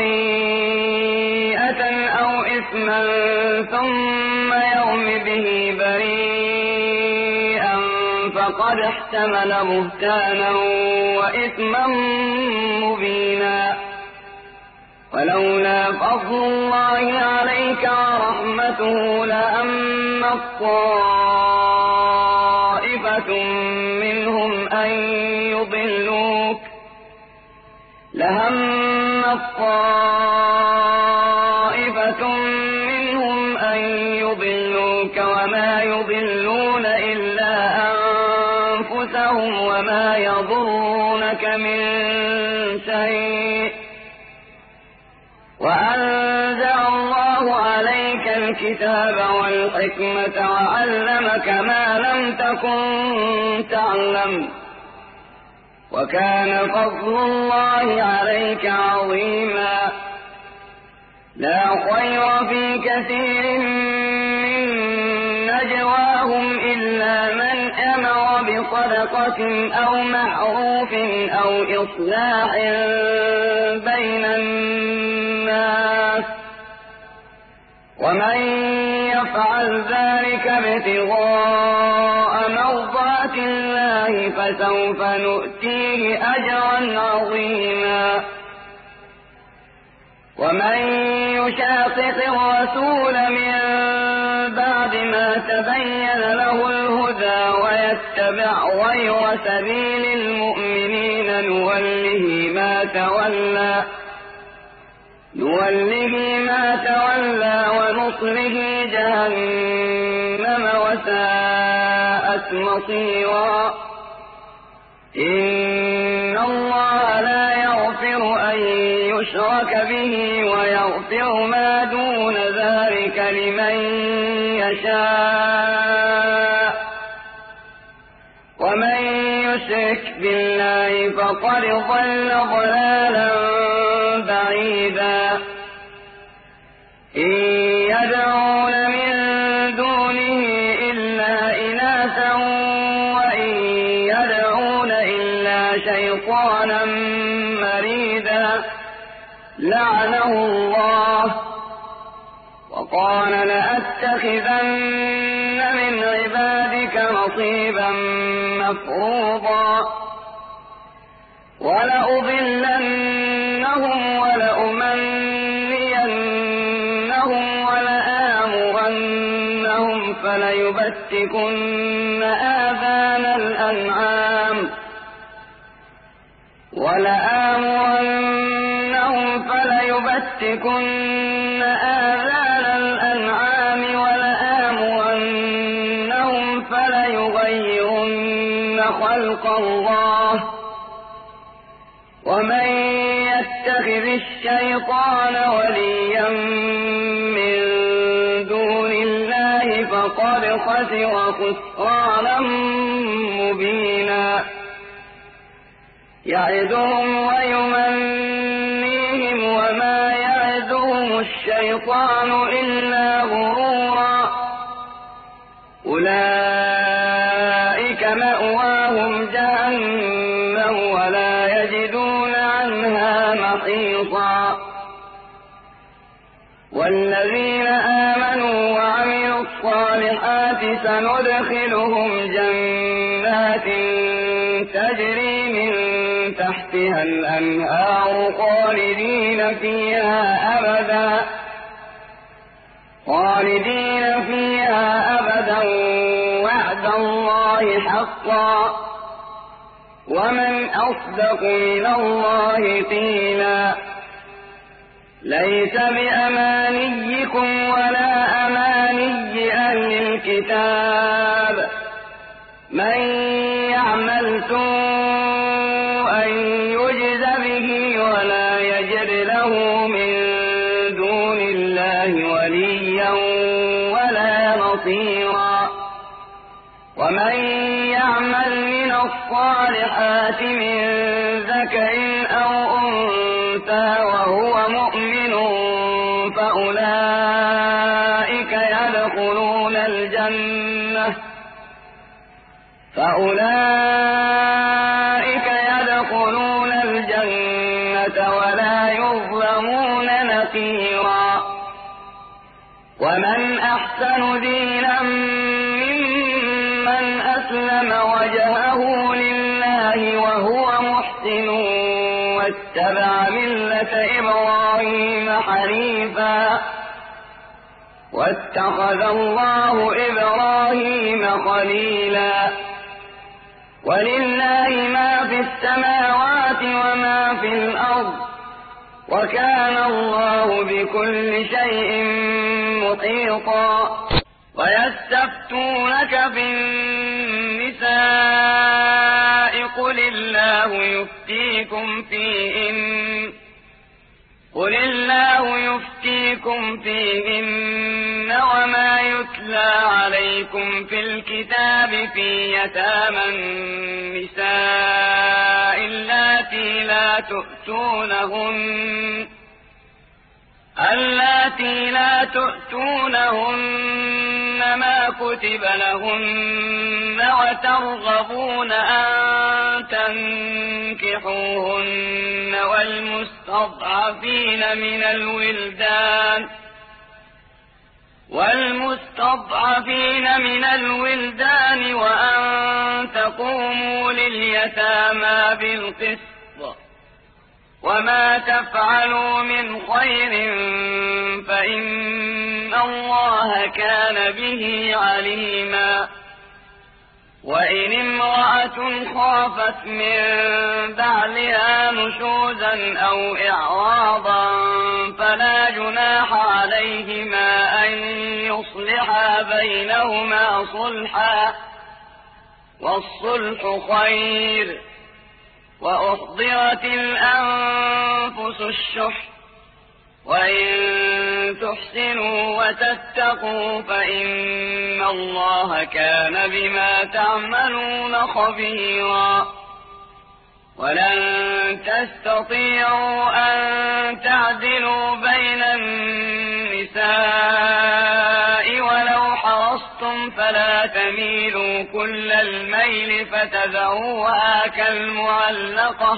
خطيئة أو إثما ثم يرم به بريئا فقد احتمل بهتانا وإثما مبينا ولولا فضل الله عليك ورحمته لأمت طائفة منهم أن يضلوك لهمت طائفة منهم أن يضلوك وما يضلون إلا أنفسهم وما يضرونك من شيء وأنزل الله عليك الكتاب والحكمة وعلمك ما لم تكن تعلم وكان فضل الله عليك عظيما لا خير في كثير من نجواهم إلا من أمر بصدقة أو معروف أو إصلاح بين الناس ومن يفعل ذلك ابتغاء مرضات الله فسوف نؤتيه أجرا عظيما. ومن يشاقق الرسول من بعد ما تبين له الهدى ويتبع غير سبيل المؤمنين نوله ما تولى نوله ما تولى ونصله جهنم وساءت مصيرا. إن الله لا يغفر أن يشرك به ويغفر ما دون ذلك لمن يشاء ومن يشرك بالله فقد ضل ضلالا بعيدا. إن يدعون من دونه إلا إناثا وإن يدعون إلا شيطانا مريدا لعنه الله وقال لأتخذن من عبادك نصيبا مفروضا ولأضلنهم ولأمنينهم ولآمرنهم فليبتكن آذان الأنعام ولآمرنهم فليبتكن آذان الأنعام ولآمرنهم فليغيرن خلق الله ومن يتخذ الشيطان وليا من دون الله فقد خسر خسرانا مبينا. يعدهم ويمنيهم وما يعدهم الشيطان إلا غرورا. أولئك مأواهم جهنم ولا يجدون عنها محيصا. والذين آمنوا وعملوا الصالحات سندخلهم جنات تجري من تحتها الأنهار خالدين فيها أبدا خالدين فيها أبدا وعد الله حقا ومن أصدق من الله قيلا. ليس بأمانيكم ولا أماني أهل الكتاب من يعمل سوءا يجز به ولا يجد له من دون الله وليا ولا نصيرا. ومن يعمل من الصالحات من ذكر أو أنثى وهو مؤمن فأولئك يدخلون الجنة فأولئك يدخلون الجنة ولا يظلمون نقيرا. ومن أحسن دينا ممن أسلم وجهه لله وهو محسن واتبع ملة إبراهيم حنيفا واتخذ الله إبراهيم خليلا. ولله ما في السماوات وما في الأرض وكان الله بكل شيء محيطا. ويستفتونك في النساء قل الله يفتيكم فيهن قل الله يفتيكم فيهن وما يتلى عليكم في الكتاب في يتامى النساء اللاتي لا تؤتونهن اللاتي لا تؤتونهن ما كتب لهن وترغبون أن تنكحوهن والمستضعفين من الولدان والمستضعفين من الولدان وأن تقوموا لليتامى بالقسط وما تفعلوا من خير فإن الله كان به عليما وإن امرأة خافت من بعلها نشوزا أو إعراضا فلا جناح عليهما أن يصلحا بينهما صلحا والصلح خير وأحضرت الأنفس الشح وإن تحسنوا وتتقوا فإن الله كان بما تعملون خبيرا ولن تستطيعوا أن تعدلوا بين النساء ولو حرصتم فلا تميلوا كل الميل فتذروها كالمعلقة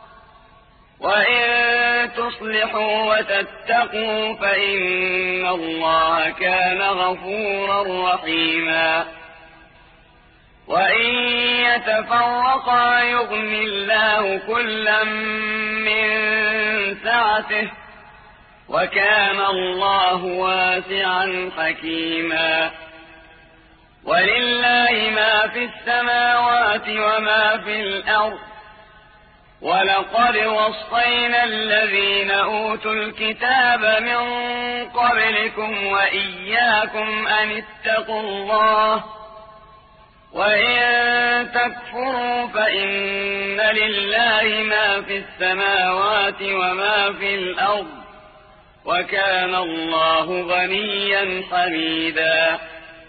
وإن تصلحوا وتتقوا فإن الله كان غفورا رحيما وإن يتفرقا يغن الله كلا من سعته وكان الله واسعا حكيما ولله ما في السماوات وما في الأرض ولقد وصينا الذين أوتوا الكتاب من قبلكم وإياكم أن اتقوا الله وإن تكفروا فإن لله ما في السماوات وما في الأرض وكان الله غنيا حميدا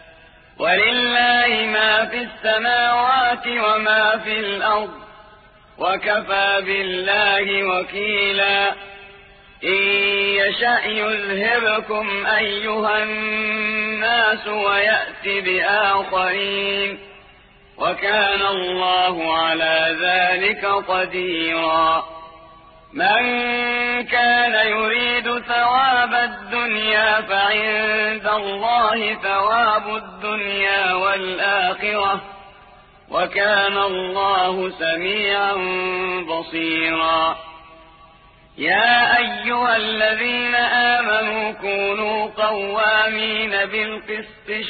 ولله ما في السماوات وما في الأرض وكفى بالله وكيلا إن يشأ يذهبكم أيها الناس ويأت بآخرين وكان الله على ذلك قديرا من كان يريد ثواب الدنيا فعند الله ثواب الدنيا والآخرة وكان الله سميعا بصيرا يا أيها الذين آمنوا كونوا قوامين بالقسط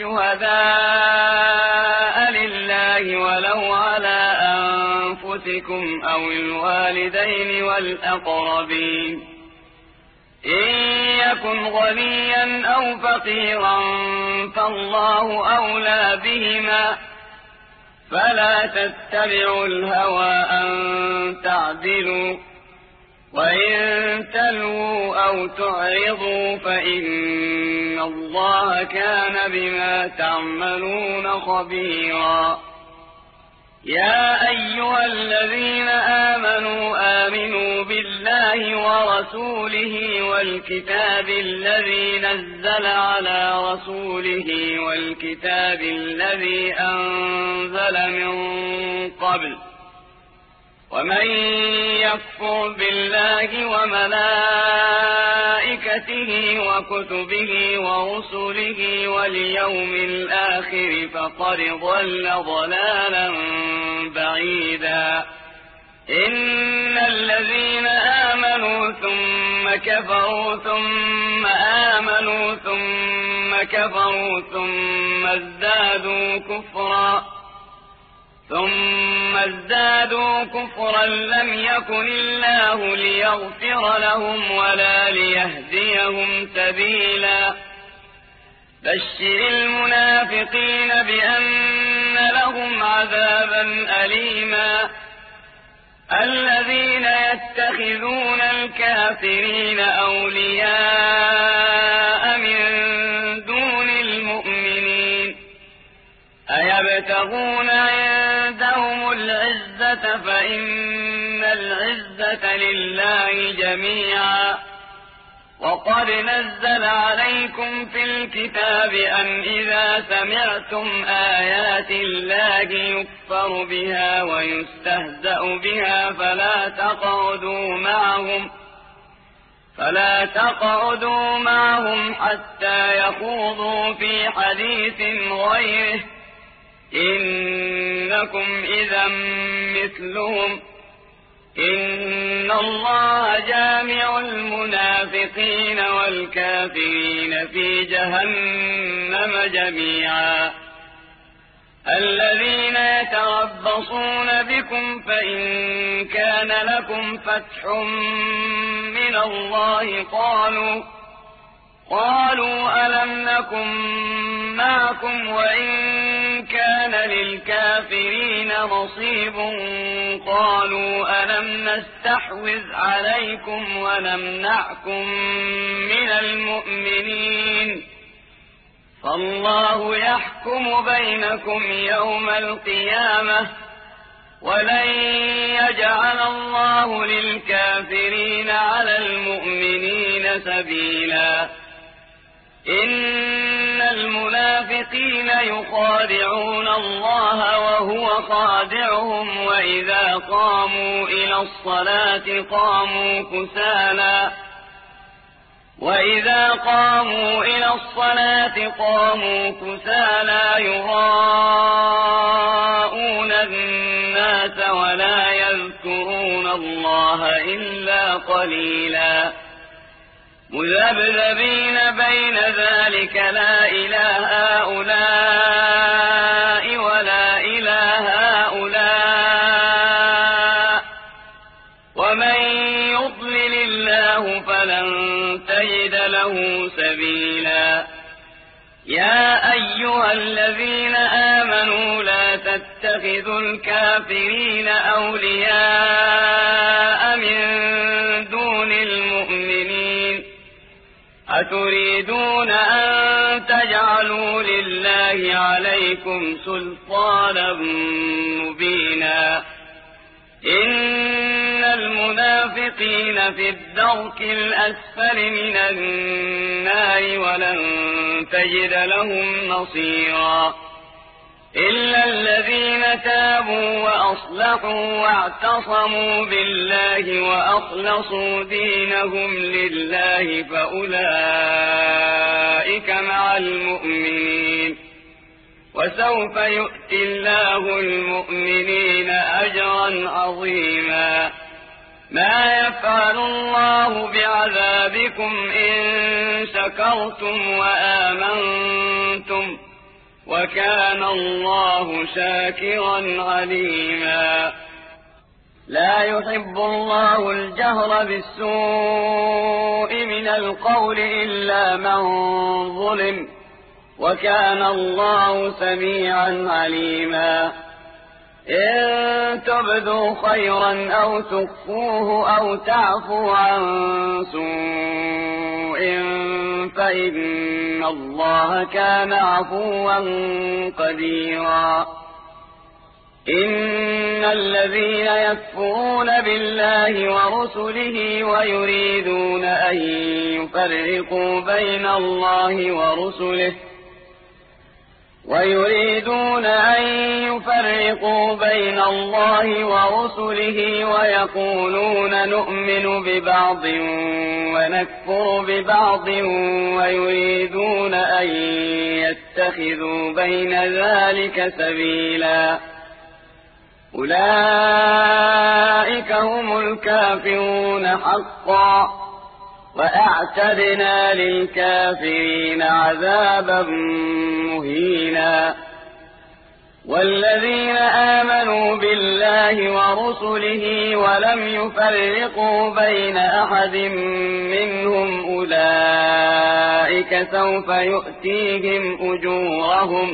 شهداء لله ولو على أنفسكم أو الوالدين والأقربين إن يكن غنيا أو فقيرا فالله أولى بهما فلا تتبعوا الهوى أن تعدلوا وإن تلووا أو تعرضوا فإن الله كان بما تعملون خبيرا يا أيها الذين آمنوا آمنوا بالله ورسوله والكتاب الذي نزل على رسوله والكتاب الذي أنزل من قبل ومن يكفر بالله وملائكته وكتبه ورسله واليوم الآخر فقد ضل ضلالا بعيدا إن الذين آمنوا ثم كفروا ثم آمنوا ثم كفروا ثم ازدادوا كفرا ثم ازدادوا كفرا لم يكن الله ليغفر لهم ولا ليهديهم سبيلا بشر المنافقين بأن لهم عذابا أليما الذين يتخذون الكافرين أولياء من دون المؤمنين أيبتغون عندهم العزة فإن العزة لله جميعا وقد نزل عليكم في الكتاب أن إذا سمعتم آيات الله يكفر بها ويستهزأ بها فلا تقعدوا معهم فلا تقعدوا معهم حتى يخوضوا في حديث غيره إنكم إذا مثلهم إن الله جامع المنافقين والكافرين في جهنم جميعا الذين يتربصون بكم فإن كان لكم فتح من الله قالوا قالوا ألم نكن معكم وإن كان للكافرين نصيب قالوا ألم نستحوذ عليكم ونمنعكم من المؤمنين فالله يحكم بينكم يوم القيامة ولن يجعل الله للكافرين على المؤمنين سبيلا إن المنافقين يخادعون الله وهو خادعهم وإذا قاموا إلى الصلاة قاموا كسالى وإذا قاموا إلى الصلاة قاموا كسالى يراءون الناس ولا يذكرون الله إلا قليلا مذبذبين بين ذلك لا إله هؤلاء ولا إله هؤلاء ومن يضلل الله فلن تجد له سبيلا يا أيها الذين آمنوا لا تتخذوا الكافرين أولياء من دون المؤمنين أتريدون أن تجعلوا لله عليكم سلطانا مبينا إن المنافقين في الدرك الأسفل من النار ولن تجد لهم نصيرا إلا الذين تابوا وأصلحوا واعتصموا بالله وأخلصوا دينهم لله فأولئك مع المؤمنين وسوف يؤتي الله المؤمنين أجرا عظيما ما يفعل الله بعذابكم إن شكرتم وآمنتم وكان الله شاكرا عليما لا يحب الله الجهر بالسوء من القول إلا من ظلم وكان الله سميعا عليما إن تبدوا خيرا أو تخفوه أو تعفوا عن سوء فإن الله كان عفوا قديرا إن الذين يكفرون بالله ورسله ويريدون أن يفرقوا بين الله ورسله ويريدون أن يفرقوا بين الله ورسله ويقولون نؤمن ببعض ونكفر ببعض ويريدون أن يتخذوا بين ذلك سبيلا أولئك هم الكافرون حقا وأعتدنا للكافرين عذابا مهينا والذين آمنوا بالله ورسله ولم يفرقوا بين أحد منهم أولئك سوف يؤتيهم أجورهم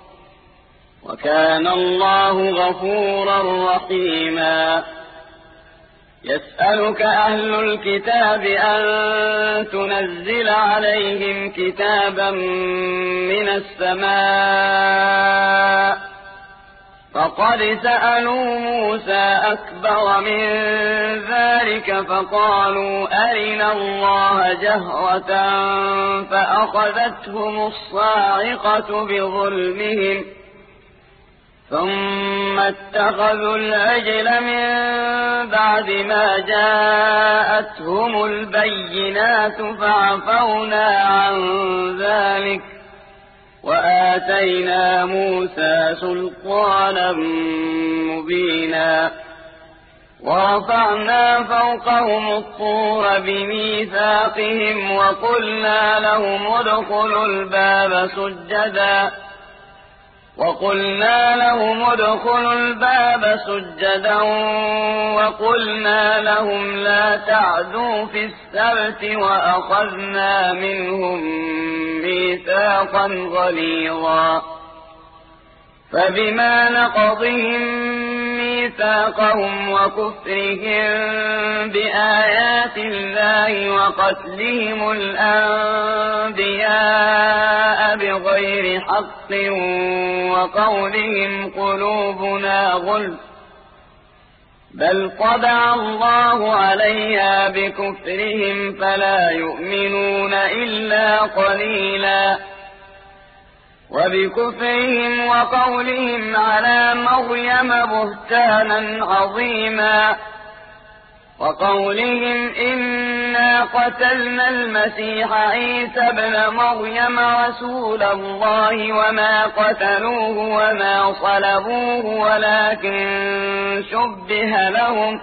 وكان الله غفورا رحيما يسألك أهل الكتاب أن تنزل عليهم كتابا من السماء فقد سألوا موسى أكبر من ذلك فقالوا أرنا الله جهرة فأخذتهم الصاعقة بظلمهم ثم اتخذوا العجل من بعد ما جاءتهم البينات فعفونا عن ذلك وآتينا موسى سلطانا مبينا ورفعنا فوقهم الطور بميثاقهم وقلنا لهم ادخلوا الباب سجدا وقلنا لهم ادخلوا الباب سجدا وقلنا لهم لا تعدوا في السبت وأخذنا منهم ميثاقا غليظا فبما نقضهم ميثاقهم وكفرهم بآيات الله وقتلهم الأنبياء بغير حق وقولهم قلوبنا غلف بل طبع الله عليها بكفرهم فلا يؤمنون إلا قليلا وبكفرهم وقولهم على مريم بهتانا عظيما وقولهم إنا قتلنا المسيح عيسى ابن مريم رسول الله وما قتلوه وما صلبوه ولكن شبه لهم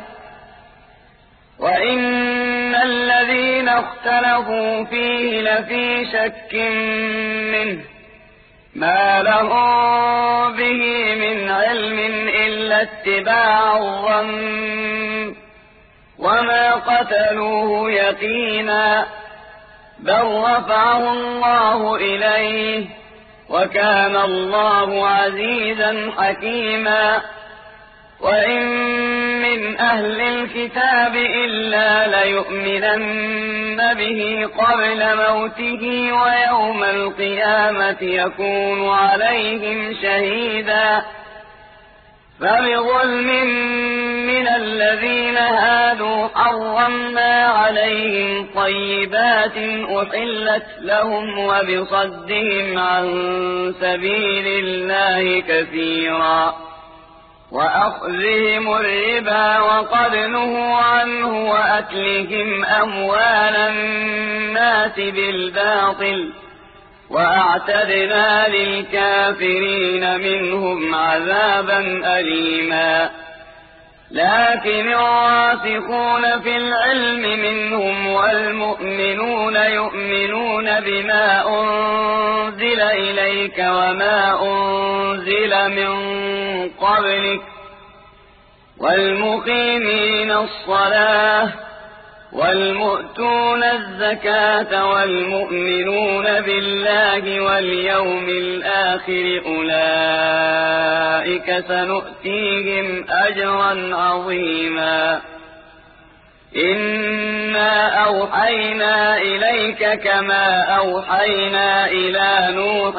وإن الذين اختلفوا فيه لفي شك منه ما لهم به من علم إلا اتباع الظن وما قتلوه يقينا بل رفعه الله إليه وكان الله عزيزا حكيما وإن من أهل الكتاب إلا ليؤمنن به قبل موته ويوم القيامة يكون عليهم شهيدا فبظلم من الذين هادوا حرمنا عليهم طيبات أحلت لهم وبصدهم عن سبيل الله كثيرا وأخذهم الربا وقد نهوا عنه وأكلهم أموال الناس بالباطل وأعتدنا للكافرين منهم عذابا أليما لكن الراسخون في العلم منهم والمؤمنون يؤمنون بما أنزل إليك وما أنزل من قبلك والمقيمين الصلاة والمؤتون الزكاة والمؤمنون بالله واليوم الآخر أولئك سنؤتيهم أجرا عظيما إنا أوحينا إليك كما أوحينا إلى نوح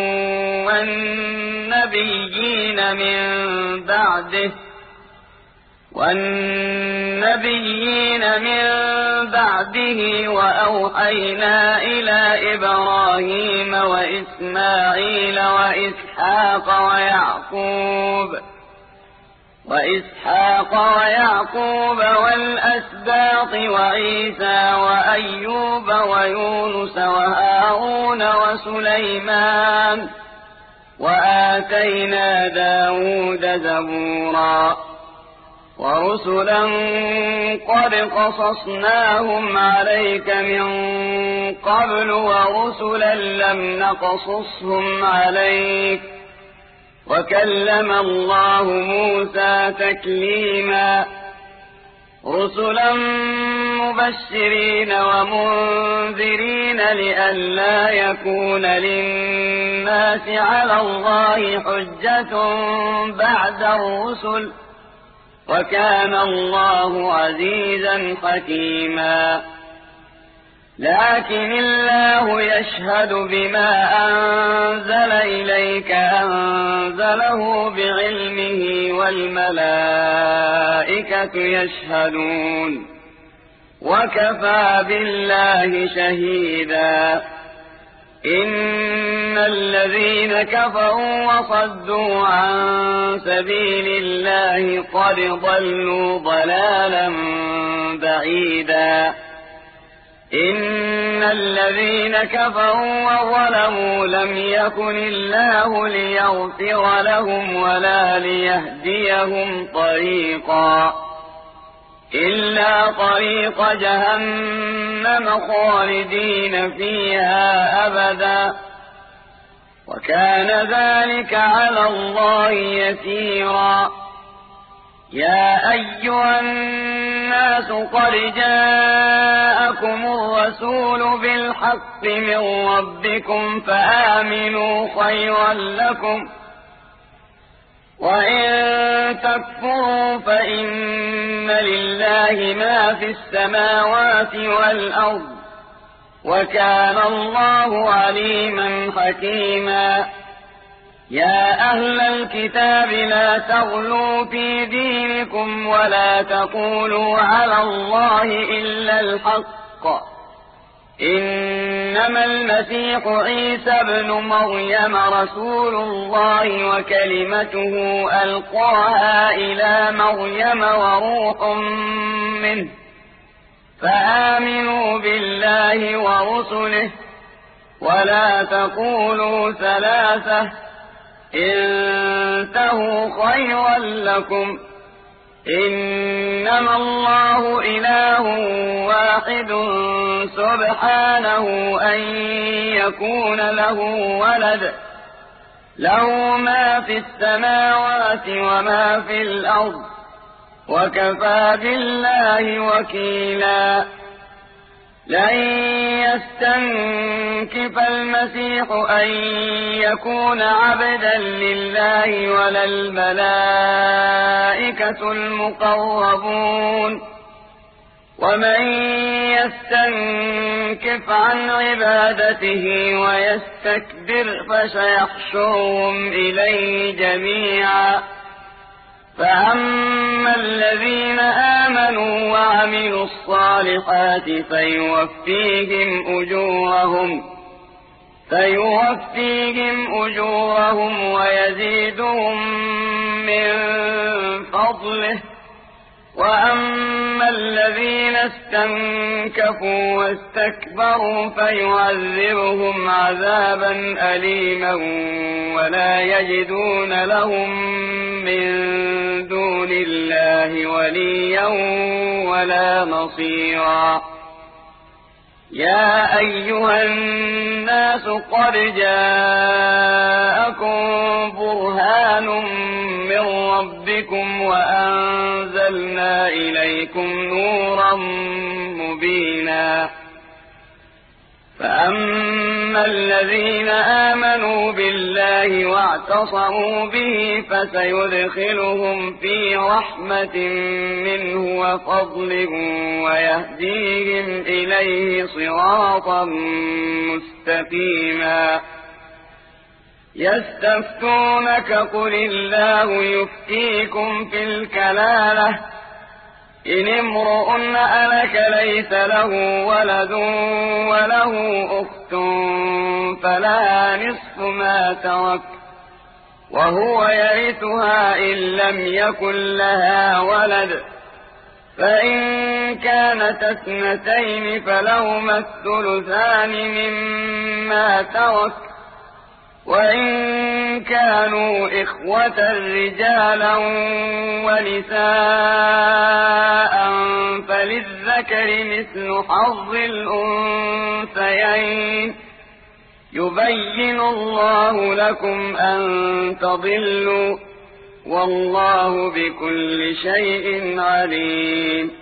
والنبيين من بعده والنبيين من بعده وأوحينا إلى إبراهيم وإسماعيل وإسحاق ويعقوب وإسحاق ويعقوب والأسباط وعيسى وأيوب ويونس وهارون وسليمان وآتينا داود زبورا ورسلا قد قصصناهم عليك من قبل ورسلا لم نقصصهم عليك وكلم الله موسى تكليما رسلا مبشرين ومنذرين لئلا يكون للناس على الله حجة بعد الرسل وكان الله عزيزا حكيما لكن الله يشهد بما أنزل إليك أنزله بعلمه والملائكة يشهدون وكفى بالله شهيدا. إن الذين كفروا وصدوا عن سبيل الله قد ضلوا ضلالا بعيدا. إن الذين كفروا وظلموا لم يكن الله ليغفر لهم ولا ليهديهم طريقا إلا طريق جهنم خالدين فيها أبدا وكان ذلك على الله يسيرا. يا أيها الناس قد جاءكم الرسول بالحق من ربكم فآمنوا خيرا لكم وإن تكفروا فإن لله ما في السماوات والأرض وكان الله عليما حكيما. يا أهل الكتاب لا تغلوا في دينكم ولا تقولوا على الله إلا الحق. إنما المسيح عيسى ابن مريم رسول الله وكلمته ألقاها إلى مريم وروح منه فآمنوا بالله ورسله ولا تقولوا ثلاثة انتهوا خيرا لكم إنما الله إله واحد سبحانه أن يكون له ولد له ما في السماوات وما في الأرض وكفى بالله وكيلا. لن يستنكف المسيح أن يكون عبدا لله ولا الملائكة المقربون ومن يستنكف عن عبادته ويستكبر فسيحشرهم إليه جميعا. فأما الذين آمنوا وعملوا الصالحات فيوفيهم أجورهم فيوفيهم أجورهم ويزيدهم من فضله. وأما الذين استنكفوا واستكبروا فيعذبهم عذابا أليما ولا يجدون لهم من دون الله وليا ولا نصيرا. يا أيها الناس قد جاءكم برهان من ربكم وأنزلنا إليكم نورا مبينا. فأما الذين آمنوا بالله واعتصموا به فسيدخلهم في رحمة منه وفضل ويهديهم إليه صراطا مستقيما. يستفتونك قل الله يفتيكم في الكلالة إن امرؤ هلك ليس له ولد وله أخت فلها نصف ما ترك وهو يرثها إن لم يكن لها ولد فإن كانت اثنتين فلهما الثلثان مما ترك وإن كانوا إخوة رجالا ونساء فللذكر مثل حظ الأنثيين يبين الله لكم أن تضلوا والله بكل شيء عليم.